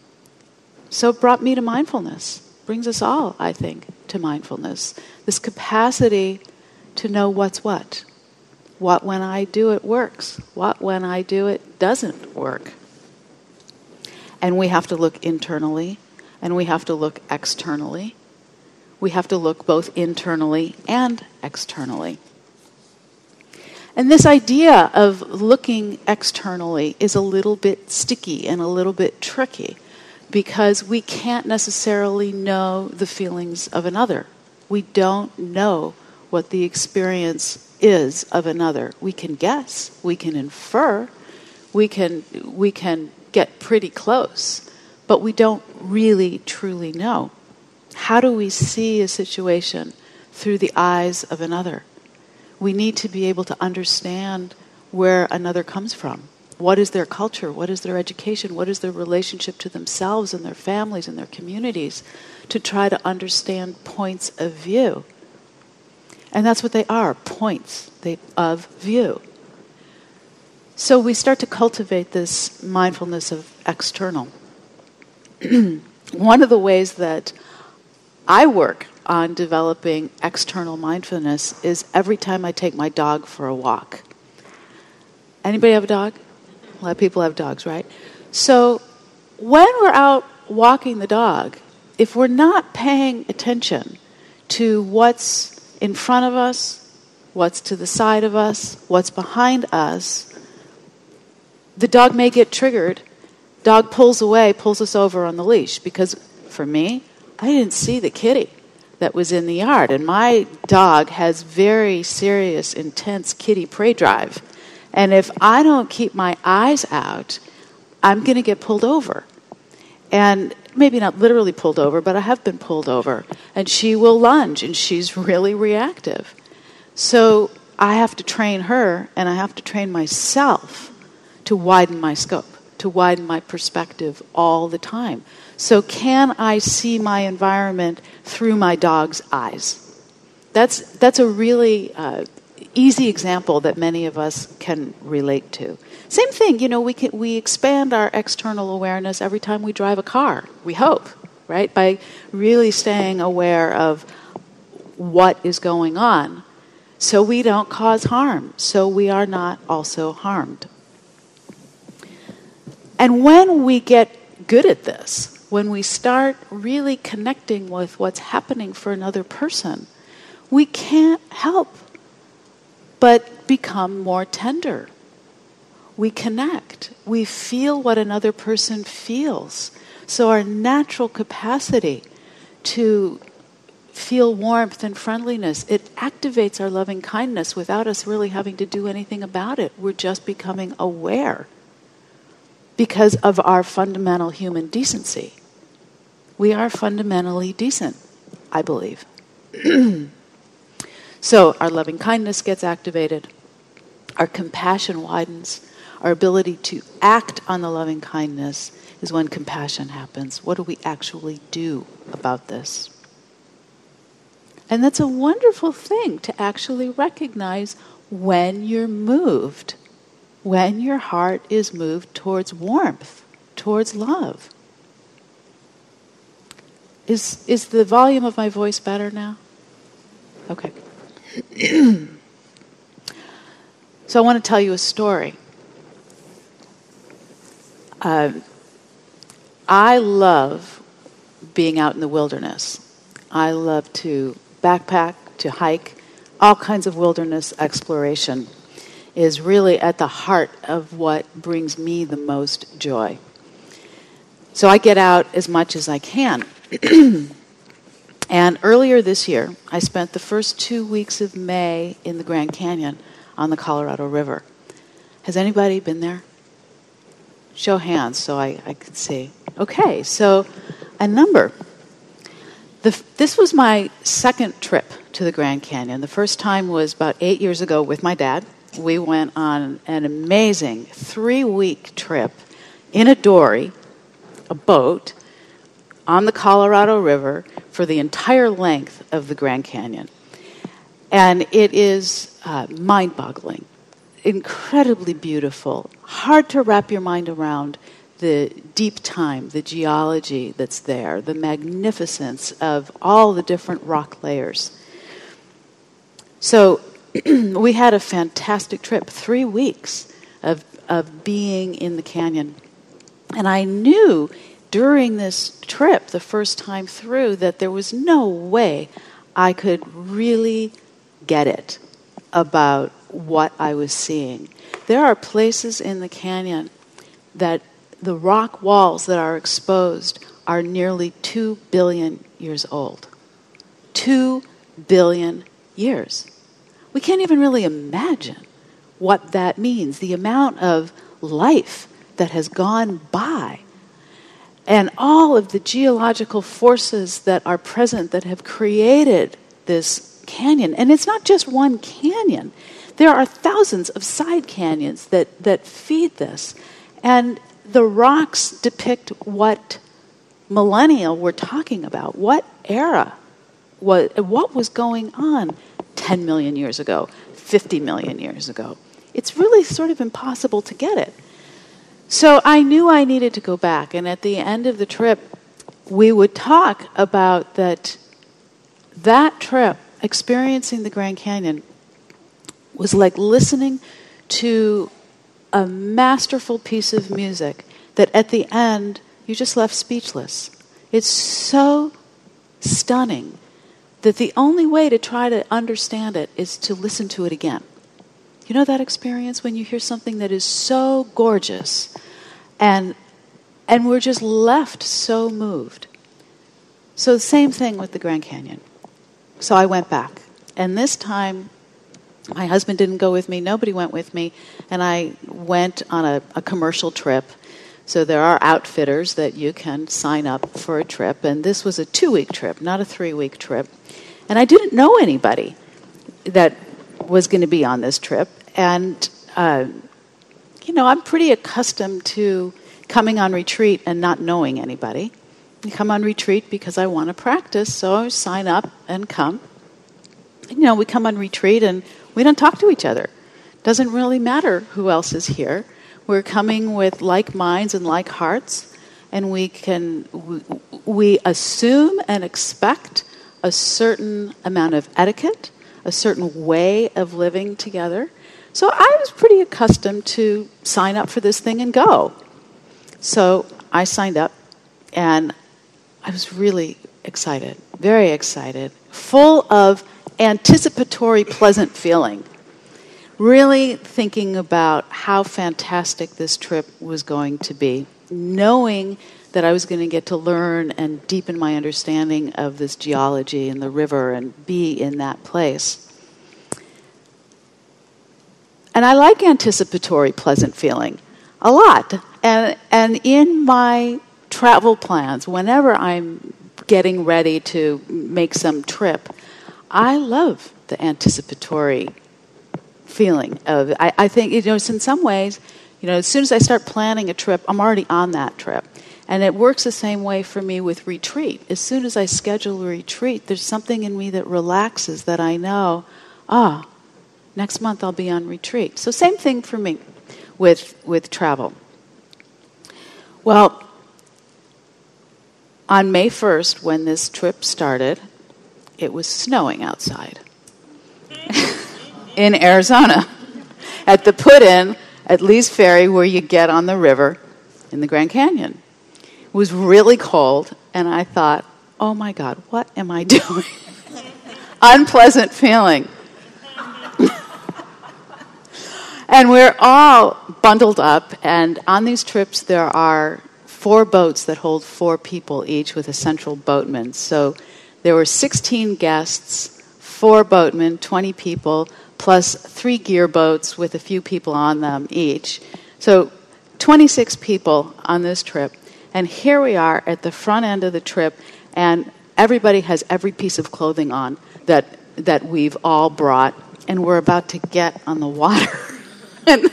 So it brought me to mindfulness. Brings us all, I think, to mindfulness. This capacity to know what's what. What when I do it works. What when I do it doesn't work. And we have to look internally, and we have to look externally. We have to look both internally and externally. And this idea of looking externally is a little bit sticky and a little bit tricky, because we can't necessarily know the feelings of another. We don't know what the experience is of another. We can guess, we can infer, we can we can get pretty close, but we don't really truly know. How do we see a situation through the eyes of another? We need to be able to understand where another comes from. What is their culture? What is their education? What is their relationship to themselves and their families and their communities, to try to understand points of view. And that's what they are, points they, of view. So we start to cultivate this mindfulness of external. One of the ways that I work on developing external mindfulness is every time I take my dog for a walk. Anybody have a dog? A lot of people have dogs, right? So when we're out walking the dog, if we're not paying attention to what's in front of us, what's to the side of us, what's behind us, the dog may get triggered. Dog pulls away, pulls us over on the leash, because for me, I didn't see the kitty that was in the yard. And my dog has very serious, intense kitty prey drive. And if I don't keep my eyes out, I'm going to get pulled over. And maybe not literally pulled over, but I have been pulled over. And she will lunge, and she's really reactive. So I have to train her, and I have to train myself to widen my scope, to widen my perspective all the time. So can I see my environment through my dog's eyes? That's that's a really uh, easy example that many of us can relate to. Same thing, you know, we can, we expand our external awareness every time we drive a car, we hope, right? By really staying aware of what is going on so we don't cause harm, so we are not also harmed. And when we get good at this, when we start really connecting with what's happening for another person, we can't help but become more tender. We connect. We feel what another person feels. So our natural capacity to feel warmth and friendliness, it activates our loving kindness without us really having to do anything about it. We're just becoming aware because of our fundamental human decency. We are fundamentally decent, I believe. So our loving kindness gets activated. Our compassion widens. Our ability to act on the loving kindness is when compassion happens. What do we actually do about this? And that's a wonderful thing to actually recognize when you're moved, when your heart is moved towards warmth, towards love. Is is the volume of my voice better now? Okay. So I want to tell you a story. Uh, I love being out in the wilderness. I love to backpack, to hike. All kinds of wilderness exploration is really at the heart of what brings me the most joy. So I get out as much as I can. And earlier this year, I spent the first two weeks of May in the Grand Canyon on the Colorado River. Has anybody been there? Show hands so I, I can see. Okay, so a number. The, this was my second trip to the Grand Canyon. The first time was about eight years ago with my dad. We went on an amazing three-week trip in a dory, a boat, on the Colorado River for the entire length of the Grand Canyon. And it is uh, mind-boggling, incredibly beautiful, hard to wrap your mind around the deep time, the geology that's there, the magnificence of all the different rock layers. So we had a fantastic trip, three weeks of, of being in the canyon. And I knew during this trip, the first time through, that there was no way I could really get it about what I was seeing. There are places in the canyon that the rock walls that are exposed are nearly two billion years old. Two billion years. We can't even really imagine what that means, the amount of life that has gone by. And all of the geological forces that are present that have created this canyon. And it's not just one canyon. There are thousands of side canyons that, that feed this. And the rocks depict what millennial we're talking about. What era? What, what was going on ten million years ago, fifty million years ago? It's really sort of impossible to get it. So I knew I needed to go back, and at the end of the trip, we would talk about that that trip, experiencing the Grand Canyon, was like listening to a masterful piece of music that at the end, you just left speechless. It's so stunning that the only way to try to understand it is to listen to it again. You know that experience when you hear something that is so gorgeous and and we're just left so moved. So same thing with the Grand Canyon. So I went back. And this time, my husband didn't go with me. Nobody went with me. And I went on a, a commercial trip So there are outfitters that you can sign up for a trip, and this was a two-week trip, not a three-week trip. And I didn't know anybody that was going to be on this trip, and uh, you know, I'm pretty accustomed to coming on retreat and not knowing anybody. I come on retreat because I want to practice, so I sign up and come. And, you know, we come on retreat and we don't talk to each other. Doesn't really matter who else is here. We're coming with like minds and like hearts, and we can we, we assume and expect a certain amount of etiquette, a certain way of living together. So I was pretty accustomed to sign up for this thing and go. So I signed up, and I was really excited, very excited, full of anticipatory, pleasant feeling. Really thinking about how fantastic this trip was going to be, knowing that I was going to get to learn and deepen my understanding of this geology and the river and be in that place. And I like anticipatory, pleasant feeling a lot. And and in my travel plans, whenever I'm getting ready to make some trip, I love the anticipatory feeling of it. I, I think, you know, in some ways, you know, as soon as I start planning a trip, I'm already on that trip. And it works the same way for me with retreat. As soon as I schedule a retreat, there's something in me that relaxes, that I know, ah, next month I'll be on retreat. So same thing for me with with travel. Well, on May first, when this trip started, it was snowing outside in Arizona at the put-in at Lee's Ferry, where you get on the river in the Grand Canyon. It was really cold, and I thought, oh my God, what am I doing? Unpleasant feeling. And we're all bundled up, and on these trips there are four boats that hold four people each with a central boatman. So there were sixteen guests, four boatmen, twenty people, plus three gear boats with a few people on them each. So twenty-six people on this trip. And here we are at the front end of the trip, and everybody has every piece of clothing on that that we've all brought, and we're about to get on the water. and,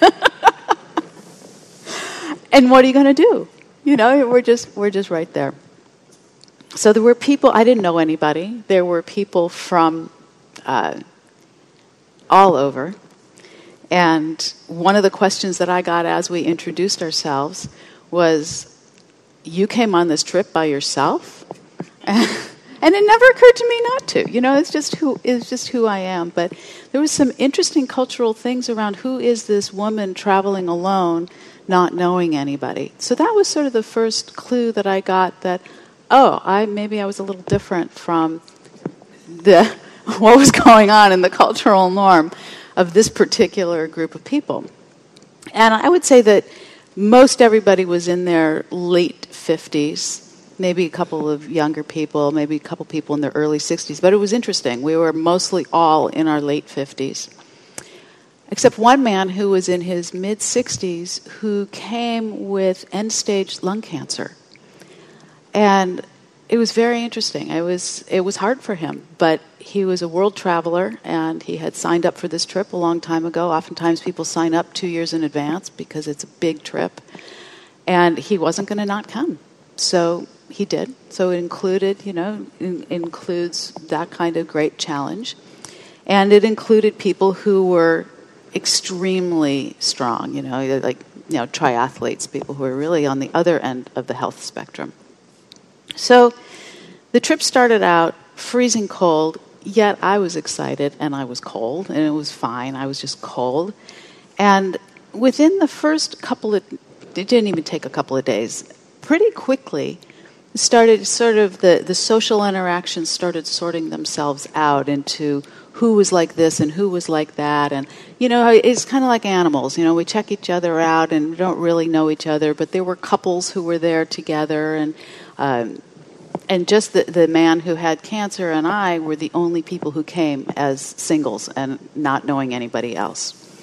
and what are you going to do? You know, we're just we're just right there. So there were people, I didn't know anybody. There were people from uh, all over. And one of the questions that I got as we introduced ourselves was, you came on this trip by yourself? And it never occurred to me not to. You know, it's just who it's just who I am. But there was some interesting cultural things around who is this woman traveling alone, not knowing anybody. So that was sort of the first clue that I got that, oh, I maybe I was a little different from the what was going on in the cultural norm of this particular group of people. And I would say that most everybody was in their late fifties, maybe a couple of younger people, maybe a couple people in their early sixties. But it was interesting. We were mostly all in our late fifties. Except one man who was in his mid-sixties who came with end-stage lung cancer. And it was very interesting. It was it was hard for him, but he was a world traveler, and he had signed up for this trip a long time ago. Oftentimes people sign up two years in advance because it's a big trip. And he wasn't going to not come. So he did. So it included, you know, in, includes that kind of great challenge. And it included people who were extremely strong, you know, like, you know, triathletes, people who are really on the other end of the health spectrum. So the trip started out freezing cold, yet I was excited, and I was cold, and it was fine. I was just cold. And within the first couple of, it didn't even take a couple of days, pretty quickly started sort of the, the social interactions started sorting themselves out into who was like this and who was like that. And, you know, it's kind of like animals. You know, we check each other out and we don't really know each other, but there were couples who were there together, and um, and just the, the man who had cancer and I were the only people who came as singles and not knowing anybody else.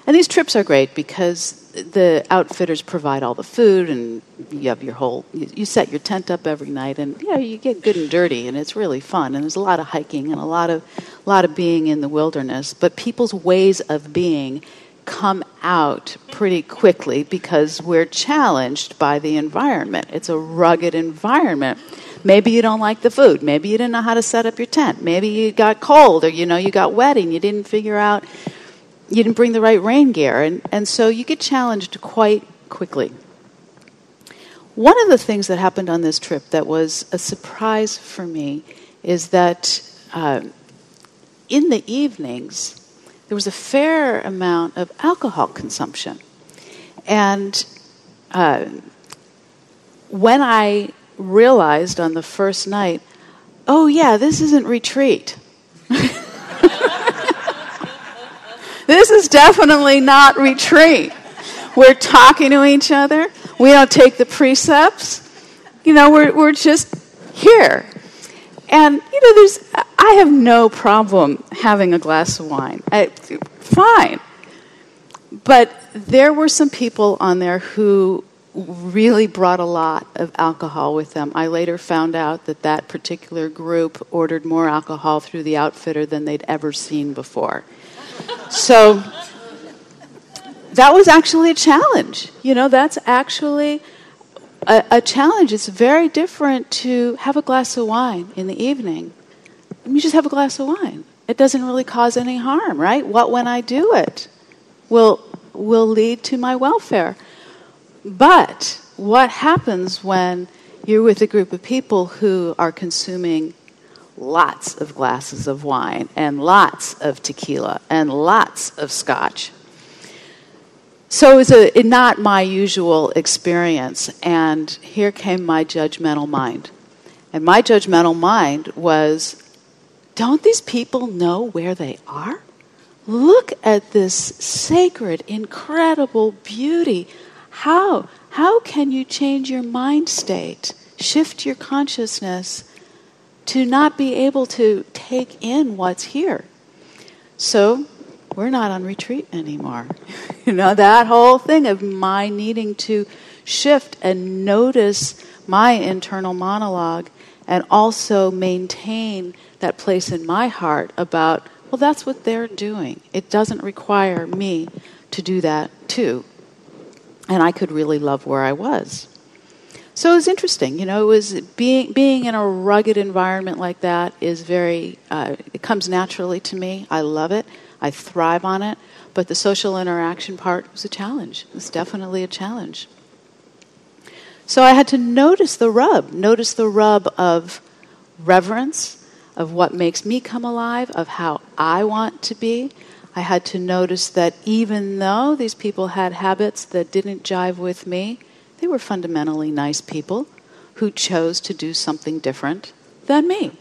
And these trips are great because the outfitters provide all the food, and you have your whole, you, you set your tent up every night, and yeah, you get good and dirty, and it's really fun. And there's a lot of hiking and a lot of, a lot of being in the wilderness. But people's ways of being come out pretty quickly because we're challenged by the environment. It's a rugged environment. Maybe you don't like the food. Maybe you didn't know how to set up your tent. Maybe you got cold, or you know you got wet and you didn't figure out, you didn't bring the right rain gear, and, and so you get challenged quite quickly. One of the things that happened on this trip that was a surprise for me is that uh, in the evenings, there was a fair amount of alcohol consumption. And uh, when I realized on the first night, oh yeah, this isn't retreat. This is definitely not retreat. We're talking to each other. We don't take the precepts. You know, we're we're just here. And, you know, there's I have no problem having a glass of wine. I, fine. But there were some people on there who really brought a lot of alcohol with them. I later found out that that particular group ordered more alcohol through the outfitter than they'd ever seen before. So that was actually a challenge. You know, that's actually a, a challenge. It's very different to have a glass of wine in the evening. You just have a glass of wine. It doesn't really cause any harm, right? What when I do it will will lead to my welfare. But what happens when you're with a group of people who are consuming lots of glasses of wine and lots of tequila and lots of scotch? So it was a, not my usual experience, and here came my judgmental mind. And my judgmental mind was, don't these people know where they are? Look at this sacred, incredible beauty. How? How can you change your mind state, shift your consciousness to not be able to take in what's here? So we're not on retreat anymore. You know, that whole thing of my needing to shift and notice my internal monologue and also maintain that place in my heart about, well, that's what they're doing. It doesn't require me to do that too. And I could really love where I was. So it was interesting. You know, it was being being in a rugged environment like that is very, uh, it comes naturally to me. I love it. I thrive on it. But the social interaction part was a challenge. It was definitely a challenge. So I had to notice the rub, notice the rub of reverence, of what makes me come alive, of how I want to be. I had to notice that even though these people had habits that didn't jive with me, they were fundamentally nice people who chose to do something different than me.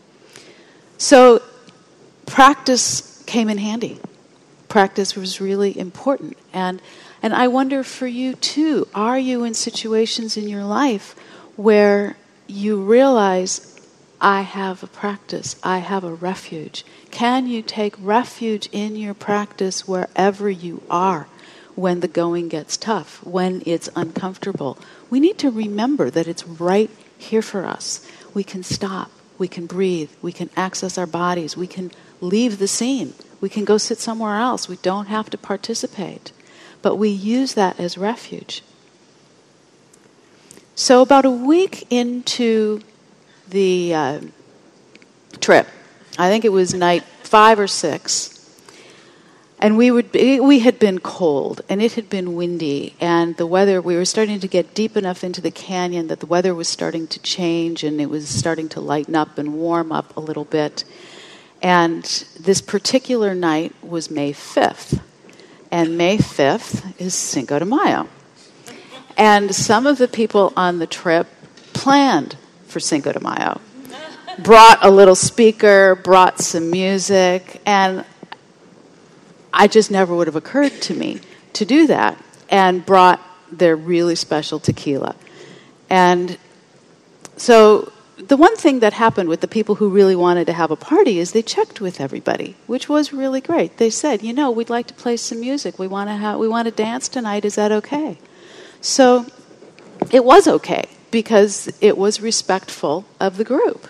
So practice came in handy. Practice was really important. And and I wonder for you too, are you in situations in your life where you realize, I have a practice, I have a refuge? Can you take refuge in your practice wherever you are when the going gets tough, when it's uncomfortable? We need to remember that it's right here for us. We can stop, we can breathe, we can access our bodies, we can leave the scene, we can go sit somewhere else. We don't have to participate, but we use that as refuge. So about a week into the uh, trip, I think it was night five or six, and we would be, we had been cold, and it had been windy, and the weather, we were starting to get deep enough into the canyon that the weather was starting to change, and it was starting to lighten up and warm up a little bit. And this particular night was May fifth, and May fifth is Cinco de Mayo. And some of the people on the trip planned for Cinco de Mayo, brought a little speaker, brought some music, and I just never would have occurred to me to do that, and brought their really special tequila. And so the one thing that happened with the people who really wanted to have a party is they checked with everybody, which was really great. They said, you know, we'd like to play some music. We want to have, we want to dance tonight. Is that okay? So it was okay because it was respectful of the group.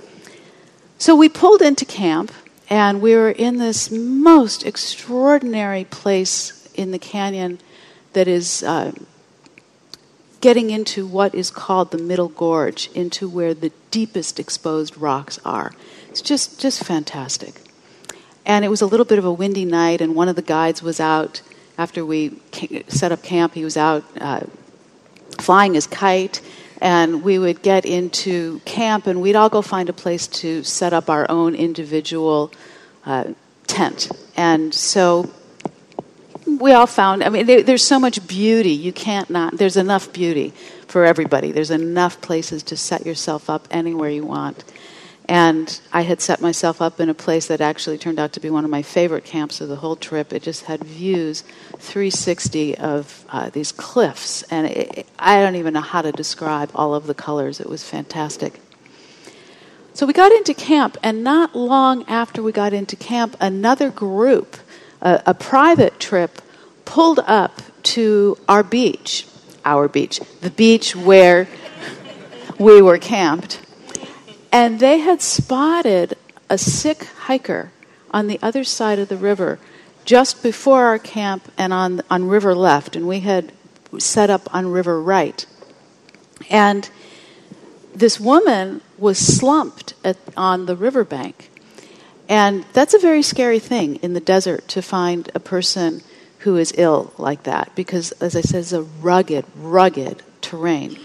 So we pulled into camp, and we were in this most extraordinary place in the canyon that is uh, getting into what is called the Middle Gorge, into where the deepest exposed rocks are. It's just, just fantastic. And it was a little bit of a windy night, and one of the guides was out after we set up camp. He was out uh, flying his kite, and we would get into camp, and we'd all go find a place to set up our own individual uh, tent. And so we all found, I mean, there, there's so much beauty. You can't not, there's enough beauty for everybody. There's enough places to set yourself up anywhere you want. And I had set myself up in a place that actually turned out to be one of my favorite camps of the whole trip. It just had views three sixty of uh, these cliffs. And it, it, I don't even know how to describe all of the colors. It was fantastic. So we got into camp, and not long after we got into camp, another group, a, a private trip, pulled up to our beach, our beach, the beach where we were camped. And they had spotted a sick hiker on the other side of the river just before our camp and on on river left. And we had set up on river right. And this woman was slumped at, on the riverbank. And that's a very scary thing in the desert, to find a person who is ill like that. Because, as I said, it's a rugged, rugged terrain.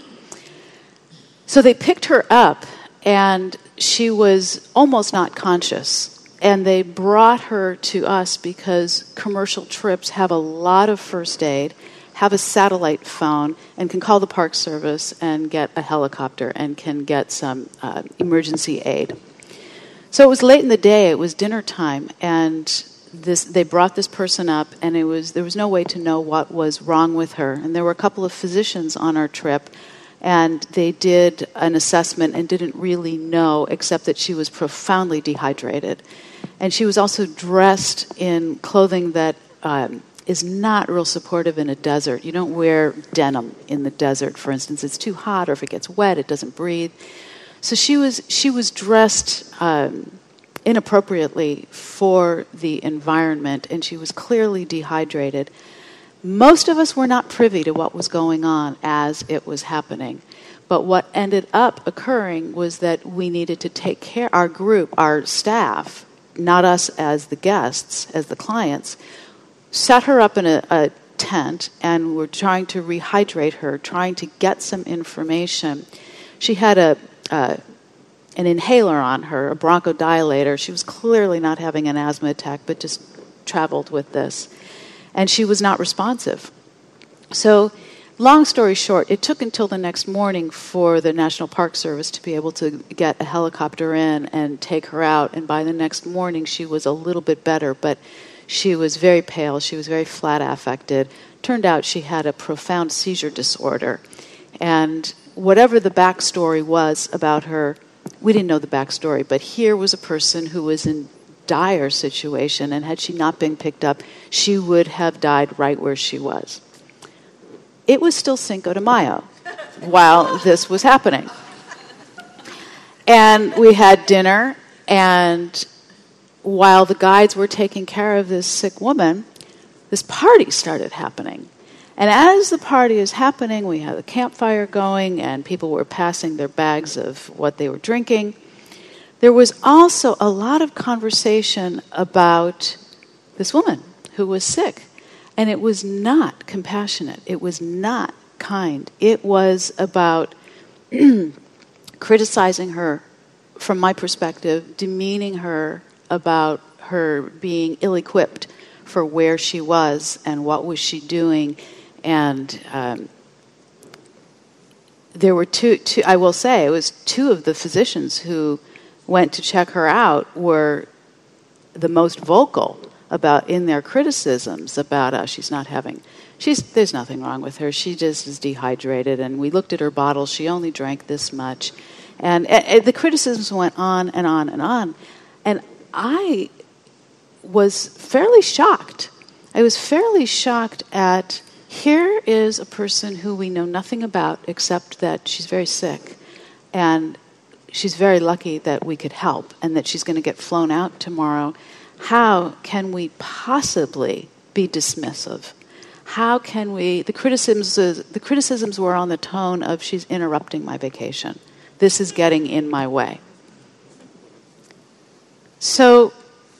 So they picked her up, and she was almost not conscious. And they brought her to us because commercial trips have a lot of first aid, have a satellite phone, and can call the Park Service and get a helicopter and can get some uh, emergency aid. So it was late in the day. It was dinner time, and this they brought this person up, and it was there was no way to know what was wrong with her. And there were a couple of physicians on our trip, and they did an assessment and didn't really know, except that she was profoundly dehydrated. And she was also dressed in clothing that um, is not real supportive in a desert. You don't wear denim in the desert, for instance. It's too hot, or if it gets wet, it doesn't breathe. So she was she was dressed um, inappropriately for the environment, and she was clearly dehydrated. Most of us were not privy to what was going on as it was happening. But what ended up occurring was that we needed to take care, our group, our staff, not us as the guests, as the clients, set her up in a, a tent, and were trying to rehydrate her, trying to get some information. She had a uh, an inhaler on her, a bronchodilator. She was clearly not having an asthma attack, but just traveled with this. And she was not responsive. So, long story short, it took until the next morning for the National Park Service to be able to get a helicopter in and take her out. And by the next morning, she was a little bit better, but she was very pale. She was very flat affected. Turned out she had a profound seizure disorder. And whatever the backstory was about her, we didn't know the backstory, but here was a person who was in dire situation, and had she not been picked up, she would have died right where she was. It was still Cinco de Mayo while this was happening. And we had dinner, and while the guides were taking care of this sick woman, this party started happening. And as the party is happening, we had a campfire going, and people were passing their bags of what they were drinking. There was also a lot of conversation about this woman who was sick. And it was not compassionate. It was not kind. It was about criticizing her from my perspective, demeaning her about her being ill-equipped for where she was and what was she doing. And um, there were two, two, I will say, it was two of the physicians who went to check her out were the most vocal about in their criticisms about uh, she's not having, she's there's nothing wrong with her. She just is dehydrated, and we looked at her bottle. She only drank this much, And, and the criticisms went on and on and on. And I was fairly shocked. I was fairly shocked at, here is a person who we know nothing about except that she's very sick. And she's very lucky that we could help and that she's going to get flown out tomorrow. How can we possibly be dismissive? How can we... The criticisms, the criticisms were on the tone of, she's interrupting my vacation. This is getting in my way. So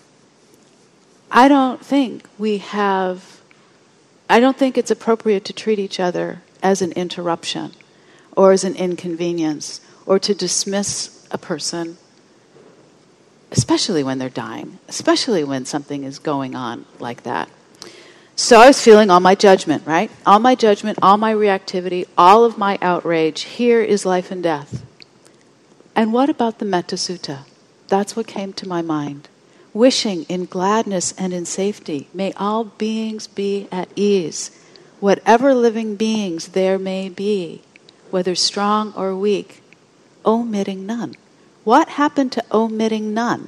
I don't think we have... I don't think it's appropriate to treat each other as an interruption or as an inconvenience or to dismiss a person, especially when they're dying, especially when something is going on like that. So I was feeling all my judgment, right? All my judgment, all my reactivity, all of my outrage. Here is life and death. And what about the Metta Sutta? That's what came to my mind. Wishing in gladness and in safety, may all beings be at ease, whatever living beings there may be, whether strong or weak, omitting none. What happened to omitting none?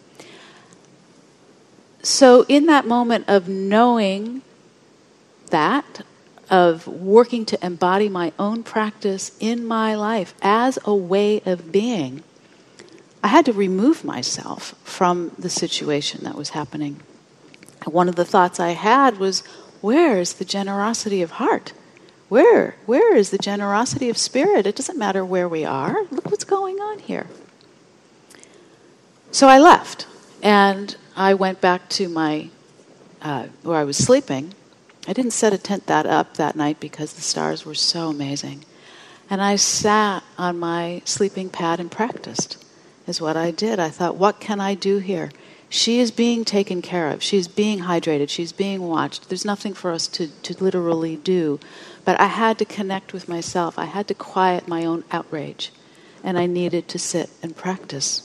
So in that moment of knowing that, of working to embody my own practice in my life as a way of being, I had to remove myself from the situation that was happening. One of the thoughts I had was, where is the generosity of heart? Where? Where is the generosity of spirit? It doesn't matter where we are. Look what's going on here. So I left, and I went back to my, uh, where I was sleeping. I didn't set a tent that up that night because the stars were so amazing. And I sat on my sleeping pad and practiced, is what I did. I thought, what can I do here? She is being taken care of. She's being hydrated. She's being watched. There's nothing for us to, to literally do. But I had to connect with myself. I had to quiet my own outrage. And I needed to sit and practice.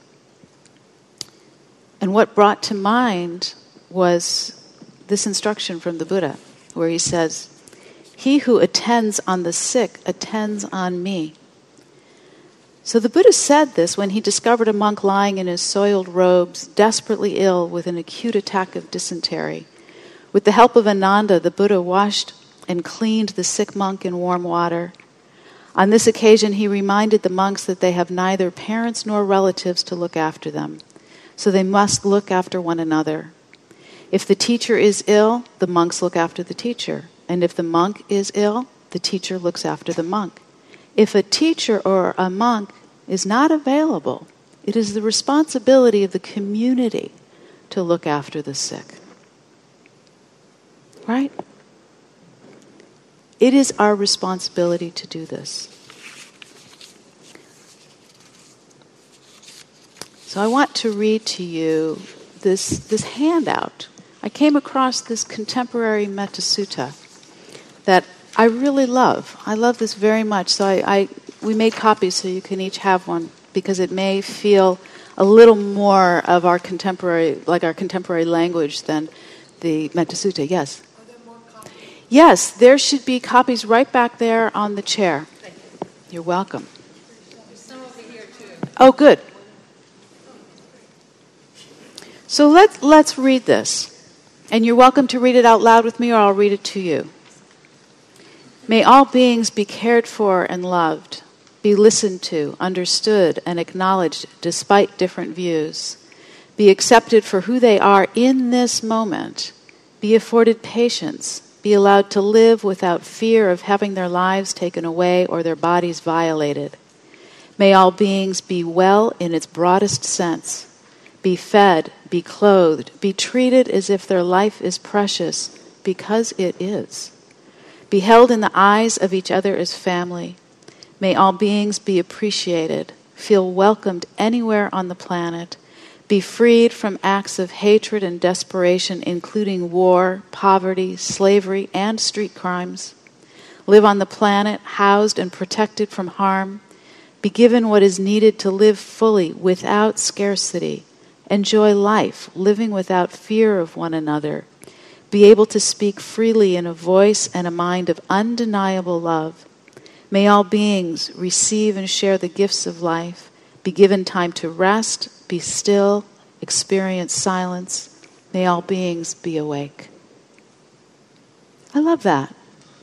And what brought to mind was this instruction from the Buddha, where he says, he who attends on the sick attends on me. So the Buddha said this when he discovered a monk lying in his soiled robes, desperately ill with an acute attack of dysentery. With the help of Ananda, the Buddha washed and cleaned the sick monk in warm water. On this occasion, he reminded the monks that they have neither parents nor relatives to look after them, so they must look after one another. If the teacher is ill, the monks look after the teacher, and if the monk is ill, the teacher looks after the monk. If a teacher or a monk is not available, it is the responsibility of the community to look after the sick. Right? It is our responsibility to do this. So I want to read to you this, this handout. I came across this contemporary Metta Sutta that I really love. I love this very much. So I, I we made copies so you can each have one because it may feel a little more of our contemporary, like our contemporary language than the Metta Sutta. Yes? Are there more copies? Yes, there should be copies right back there on the chair. Thank you. You're welcome. There's some over here too. Oh, good. So let's, let's read this. And you're welcome to read it out loud with me, or I'll read it to you. May all beings be cared for and loved, be listened to, understood, and acknowledged despite different views, be accepted for who they are in this moment, be afforded patience, be allowed to live without fear of having their lives taken away or their bodies violated. May all beings be well in its broadest sense, be fed, be clothed, be treated as if their life is precious, because it is. Be held in the eyes of each other as family. May all beings be appreciated, feel welcomed anywhere on the planet, be freed from acts of hatred and desperation, including war, poverty, slavery, and street crimes. Live on the planet, housed and protected from harm. Be given what is needed to live fully without scarcity. Enjoy life, living without fear of one another. Be able to speak freely in a voice and a mind of undeniable love. May all beings receive and share the gifts of life, be given time to rest, be still, experience silence. May all beings be awake. I love that.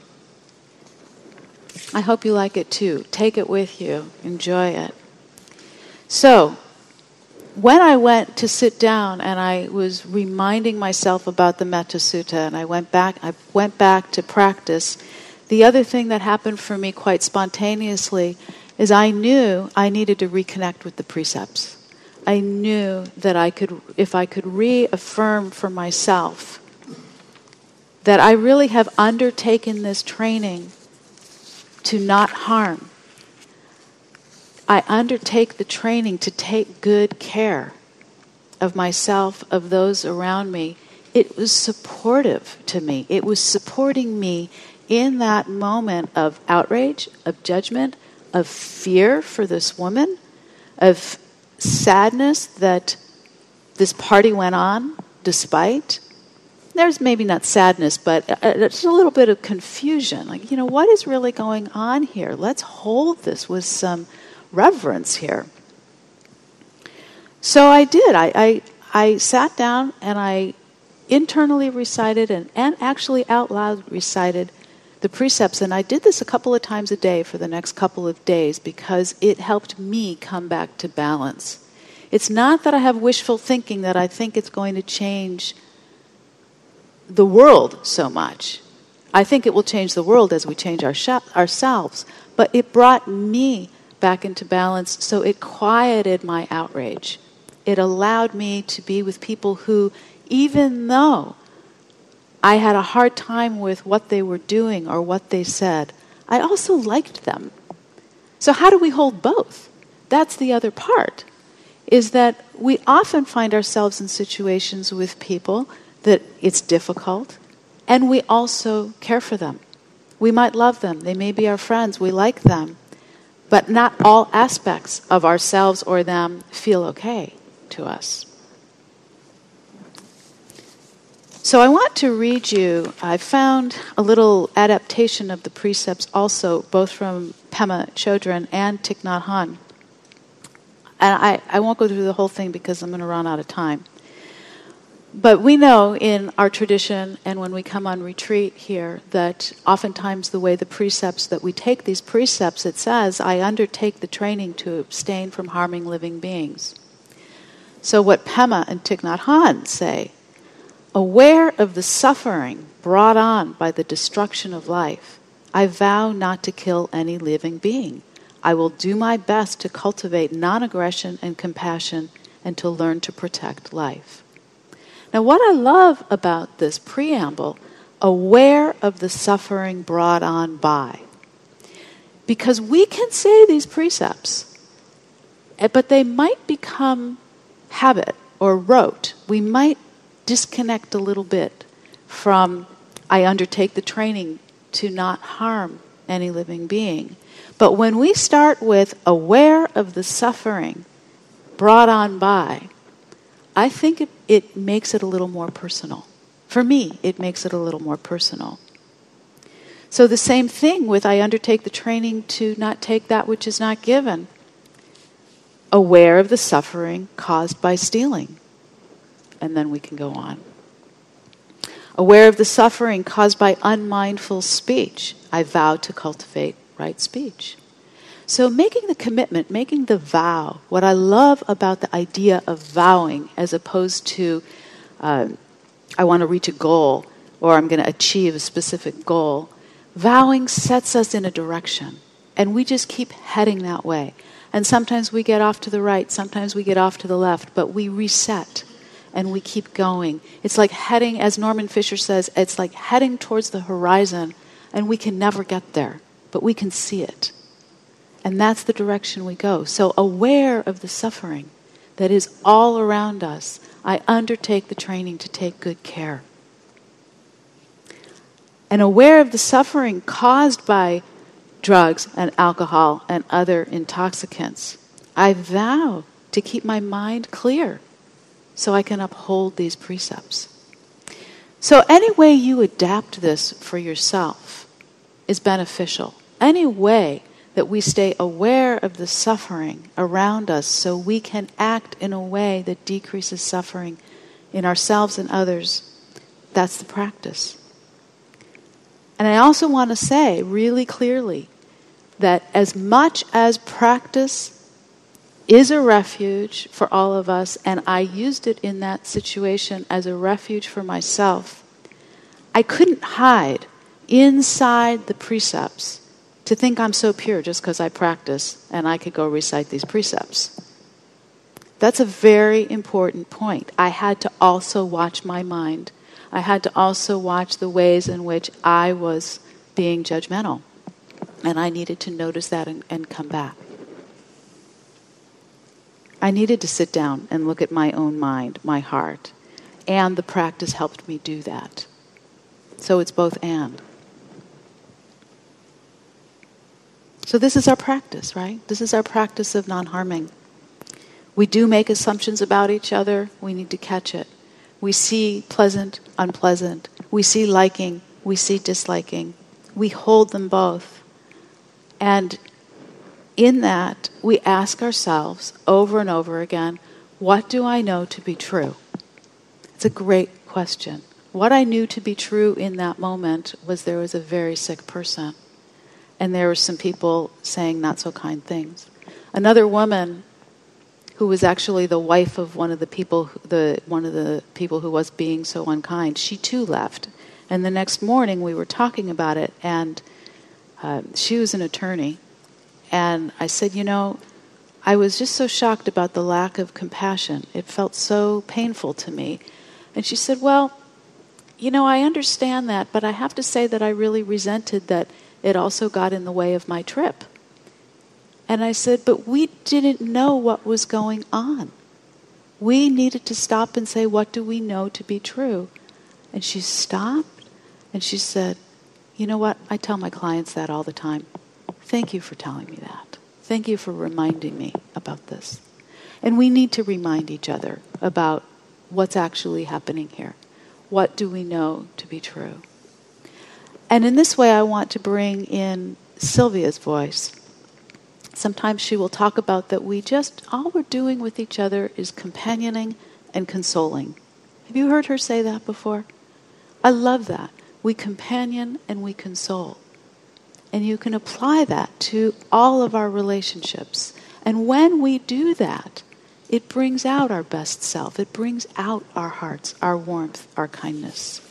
I hope you like it too. Take it with you. Enjoy it. So, when I went to sit down and I was reminding myself about the Metta Sutta, and I went back, I went back to practice, the other thing that happened for me quite spontaneously is I knew I needed to reconnect with the precepts. I knew that I could, if I could reaffirm for myself that I really have undertaken this training to not harm. I undertake the training to take good care of myself, of those around me. It was supportive to me. It was supporting me in that moment of outrage, of judgment, of fear for this woman, of sadness that this party went on despite. There's maybe not sadness, but it's a little bit of confusion. Like, you know, what is really going on here? Let's hold this with some reverence here. So I did. I, I, I sat down and I internally recited and, and actually out loud recited the precepts. And I did this a couple of times a day for the next couple of days because it helped me come back to balance. It's not that I have wishful thinking that I think it's going to change the world so much. I think it will change the world as we change our sh- ourselves. But it brought me back into balance, so it quieted my outrage. It allowed me to be with people who, even though I had a hard time with what they were doing or what they said, I also liked them. So how do we hold both? That's the other part, is that we often find ourselves in situations with people that it's difficult, and we also care for them. We might love them. They may be our friends. We like them. But not all aspects of ourselves or them feel okay to us. So I want to read you, I found a little adaptation of the precepts also, both from Pema Chodron and Thich Nhat Hanh. And I, I won't go through the whole thing because I'm going to run out of time. But we know in our tradition and when we come on retreat here that oftentimes the way the precepts, that we take these precepts, it says, I undertake the training to abstain from harming living beings. So what Pema and Thich Nhat Hanh say, aware of the suffering brought on by the destruction of life, I vow not to kill any living being. I will do my best to cultivate non-aggression and compassion and to learn to protect life. Now, what I love about this preamble, aware of the suffering brought on by, because we can say these precepts, but they might become habit or rote. We might disconnect a little bit from, I undertake the training to not harm any living being. But when we start with aware of the suffering brought on by, I think it, it makes it a little more personal. For me, it makes it a little more personal. So the same thing with I undertake the training to not take that which is not given. Aware of the suffering caused by stealing. And then we can go on. Aware of the suffering caused by unmindful speech. I vow to cultivate right speech. So making the commitment, making the vow, what I love about the idea of vowing as opposed to uh, I want to reach a goal or I'm going to achieve a specific goal, vowing sets us in a direction and we just keep heading that way. And sometimes we get off to the right, sometimes we get off to the left, but we reset and we keep going. It's like heading, as Norman Fisher says, it's like heading towards the horizon and we can never get there, but we can see it. And that's the direction we go. So aware of the suffering that is all around us, I undertake the training to take good care. And aware of the suffering caused by drugs and alcohol and other intoxicants, I vow to keep my mind clear so I can uphold these precepts. So any way you adapt this for yourself is beneficial. any way that we stay aware of the suffering around us so we can act in a way that decreases suffering in ourselves and others, that's the practice. And I also want to say really clearly that as much as practice is a refuge for all of us, and I used it in that situation as a refuge for myself, I couldn't hide inside the precepts to think I'm so pure just because I practice and I could go recite these precepts. That's a very important point. I had to also watch my mind. I had to also watch the ways in which I was being judgmental. And I needed to notice that and, and come back. I needed to sit down and look at my own mind, my heart. And the practice helped me do that. So it's both and. So this is our practice, right? This is our practice of non-harming. We do make assumptions about each other. We need to catch it. We see pleasant, unpleasant. We see liking. We see disliking. We hold them both. And in that, we ask ourselves over and over again, what do I know to be true? It's a great question. What I knew to be true in that moment was there was a very sick person. And there were some people saying not so kind things. Another woman who was actually the wife of one of the people, the one of the people who was being so unkind, she too left. And the next morning we were talking about it, and uh, she was an attorney. And I said, you know, I was just so shocked about the lack of compassion. It felt so painful to me. And she said, well, you know, I understand that, but I have to say that I really resented that it also got in the way of my trip. And I said, but we didn't know what was going on. We needed to stop and say, what do we know to be true? And she stopped and she said, you know what? I tell my clients that all the time. Thank you for telling me that. Thank you for reminding me about this. And we need to remind each other about what's actually happening here. What do we know to be true? And in this way, I want to bring in Sylvia's voice. Sometimes she will talk about that we just, all we're doing with each other is companioning and consoling. Have you heard her say that before? I love that. We companion and we console. And you can apply that to all of our relationships. And when we do that, it brings out our best self. It brings out our hearts, our warmth, our kindness.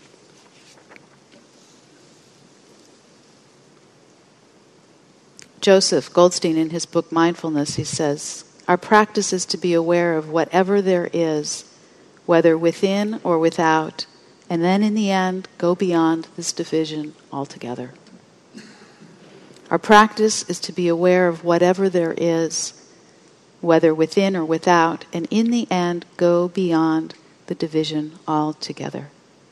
Joseph Goldstein, in his book Mindfulness, he says, our practice is to be aware of whatever there is, whether within or without, and then in the end, go beyond this division altogether. Our practice is to be aware of whatever there is, whether within or without, and in the end, go beyond the division altogether.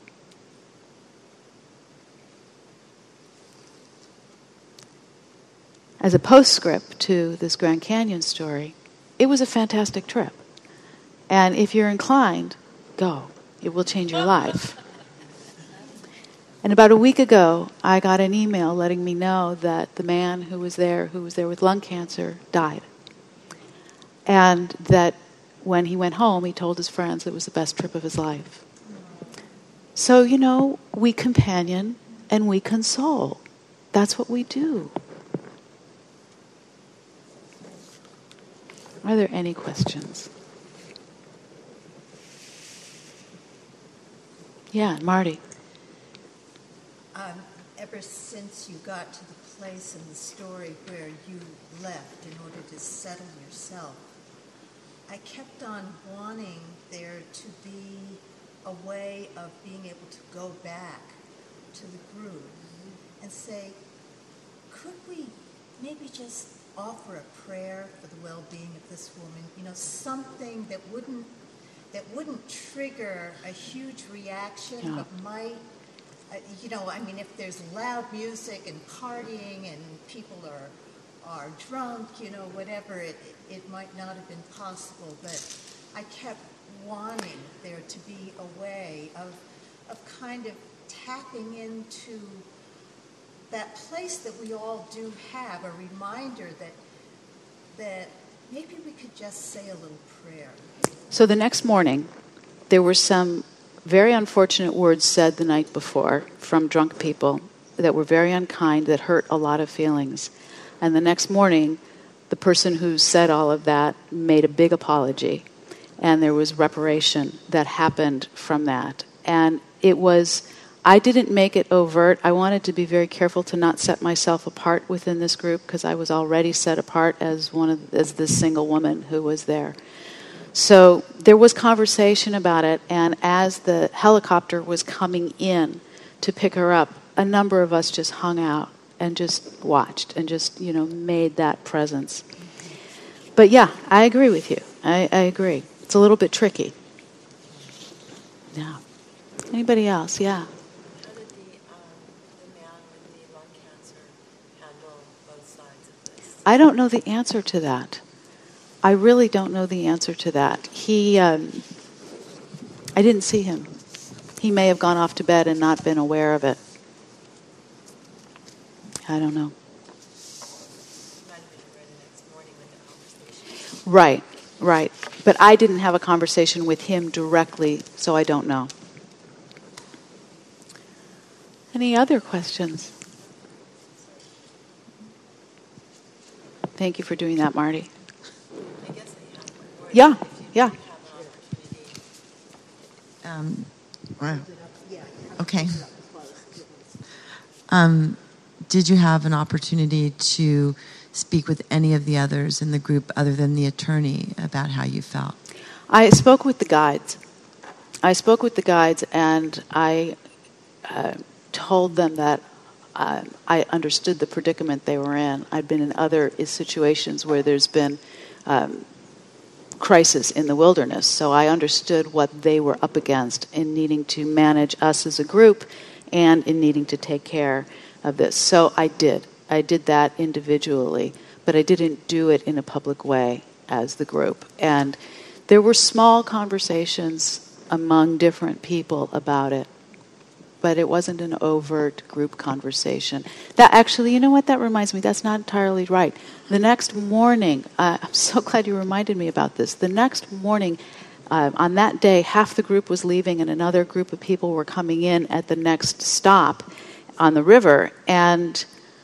As a postscript to this Grand Canyon story, it was a fantastic trip. And if you're inclined, go. It will change your life. And about a week ago, I got an email letting me know that the man who was there, who was there with lung cancer, died. And that when he went home, he told his friends it was the best trip of his life. So, you know, we companion and we console. That's what we do. Are there any questions? Yeah, Marty. Um, ever since you got to the place in the story where you left in order to settle yourself, I kept on wanting there to be a way of being able to go back to the group and say, could we maybe just offer a prayer for the well-being of this woman? You know, something that wouldn't that wouldn't trigger a huge reaction, Yeah. but might, uh, you know, I mean, if there's loud music and partying and people are are drunk, you know, whatever, it it might not have been possible. But I kept wanting there to be a way of of kind of tapping into that place that we all do have, a reminder that that maybe we could just say a little prayer. So the next morning, there were some very unfortunate words said the night before from drunk people that were very unkind, that hurt a lot of feelings. And the next morning, the person who said all of that made a big apology. And there was reparation that happened from that. And it was, I didn't make it overt. I wanted to be very careful to not set myself apart within this group, because I was already set apart as one of, as this single woman who was there. So there was conversation about it, and as the helicopter was coming in to pick her up, a number of us just hung out and just watched and just, you know, made that presence. But yeah, I agree with you. I, I agree. It's a little bit tricky. Yeah. Anybody else? Yeah. How did the, um, the man with the lung cancer handle both sides of this? I don't know the answer to that. I really don't know the answer to that. He, um, I didn't see him. He may have gone off to bed and not been aware of it. I don't know. Might have been aware the next morning with the conversation. Right, right. But I didn't have a conversation with him directly, so I don't know. Any other questions? Thank you for doing that, Marty. I guess I have one more. Yeah, If you yeah. do have an opportunity. Um, wow. Okay. Um, did you have an opportunity to speak with any of the others in the group other than the attorney about how you felt? I spoke with the guides. I spoke with the guides, and I uh, told them that uh, I understood the predicament they were in. I'd been in other situations where there's been um, crisis in the wilderness, so I understood what they were up against in needing to manage us as a group and in needing to take care of this. So I did. I did that individually, but I didn't do it in a public way as the group. And there were small conversations among different people about it, but it wasn't an overt group conversation. That actually, you know what, that reminds me, that's not entirely right. The next morning, uh, I'm so glad you reminded me about this. The next morning, uh, on that day, half the group was leaving and another group of people were coming in at the next stop on the river. And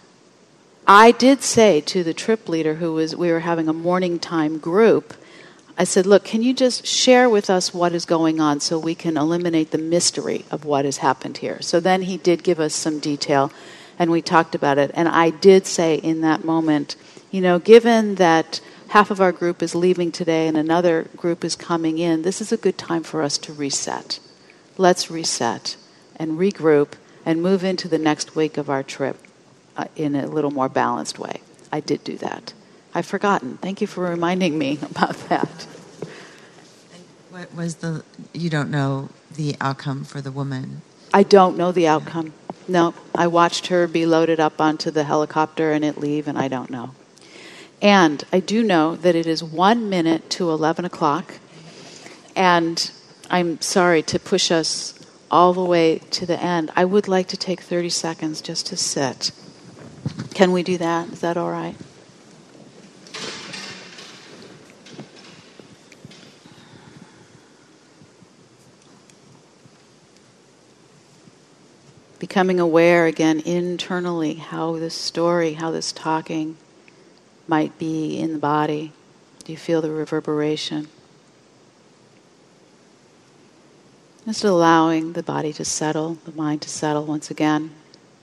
I did say to the trip leader, who was, we were having a morning time group, I said, look, can you just share with us what is going on so we can eliminate the mystery of what has happened here? So then he did give us some detail, and we talked about it. And I did say in that moment, you know, given that half of our group is leaving today and another group is coming in, this is a good time for us to reset. Let's reset and regroup and move into the next week of our trip uh, in a little more balanced way. I did do that. I've forgotten. Thank you for reminding me about that. And what was the, you don't know the outcome for the woman? I don't know the outcome. No, I watched her be loaded up onto the helicopter and it leave, and I don't know. And I do know that it is one minute to eleven o'clock, and I'm sorry to push us all the way to the end. I would like to take thirty seconds just to sit. Can we do that? Is that all right? Becoming aware again internally how this story, how this talking might be in the body. Do you feel the reverberation? Just allowing the body to settle, the mind to settle once again.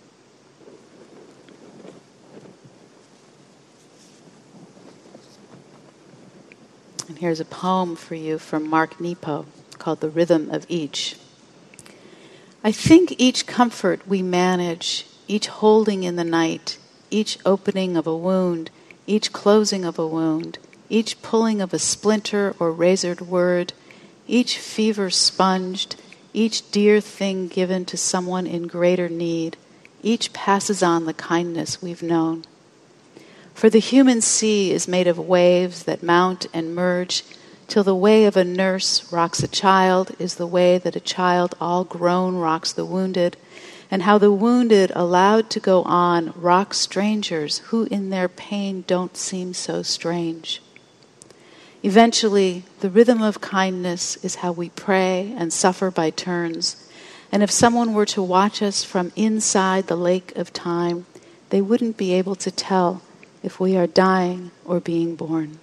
And here's a poem for you from Mark Nepo called The Rhythm of Each. I think each comfort we manage, each holding in the night, each opening of a wound, each closing of a wound, each pulling of a splinter or razored word, each fever sponged, each dear thing given to someone in greater need, each passes on the kindness we've known. For the human sea is made of waves that mount and merge, till the way of a nurse rocks a child is the way that a child all grown rocks the wounded, and how the wounded allowed to go on rock strangers who in their pain don't seem so strange. Eventually, the rhythm of kindness is how we pray and suffer by turns, and if someone were to watch us from inside the lake of time, they wouldn't be able to tell if we are dying or being born.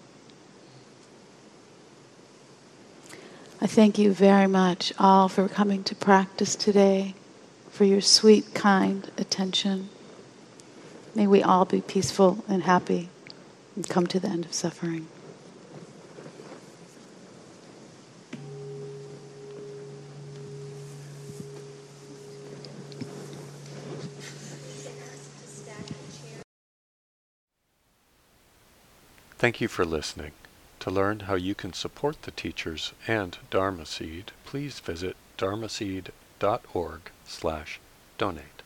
I thank you very much all for coming to practice today, for your sweet, kind attention. May we all be peaceful and happy and come to the end of suffering. Thank you for listening. To learn how you can support the teachers and Dharma Seed, please visit dharmaseed dot org slash donate.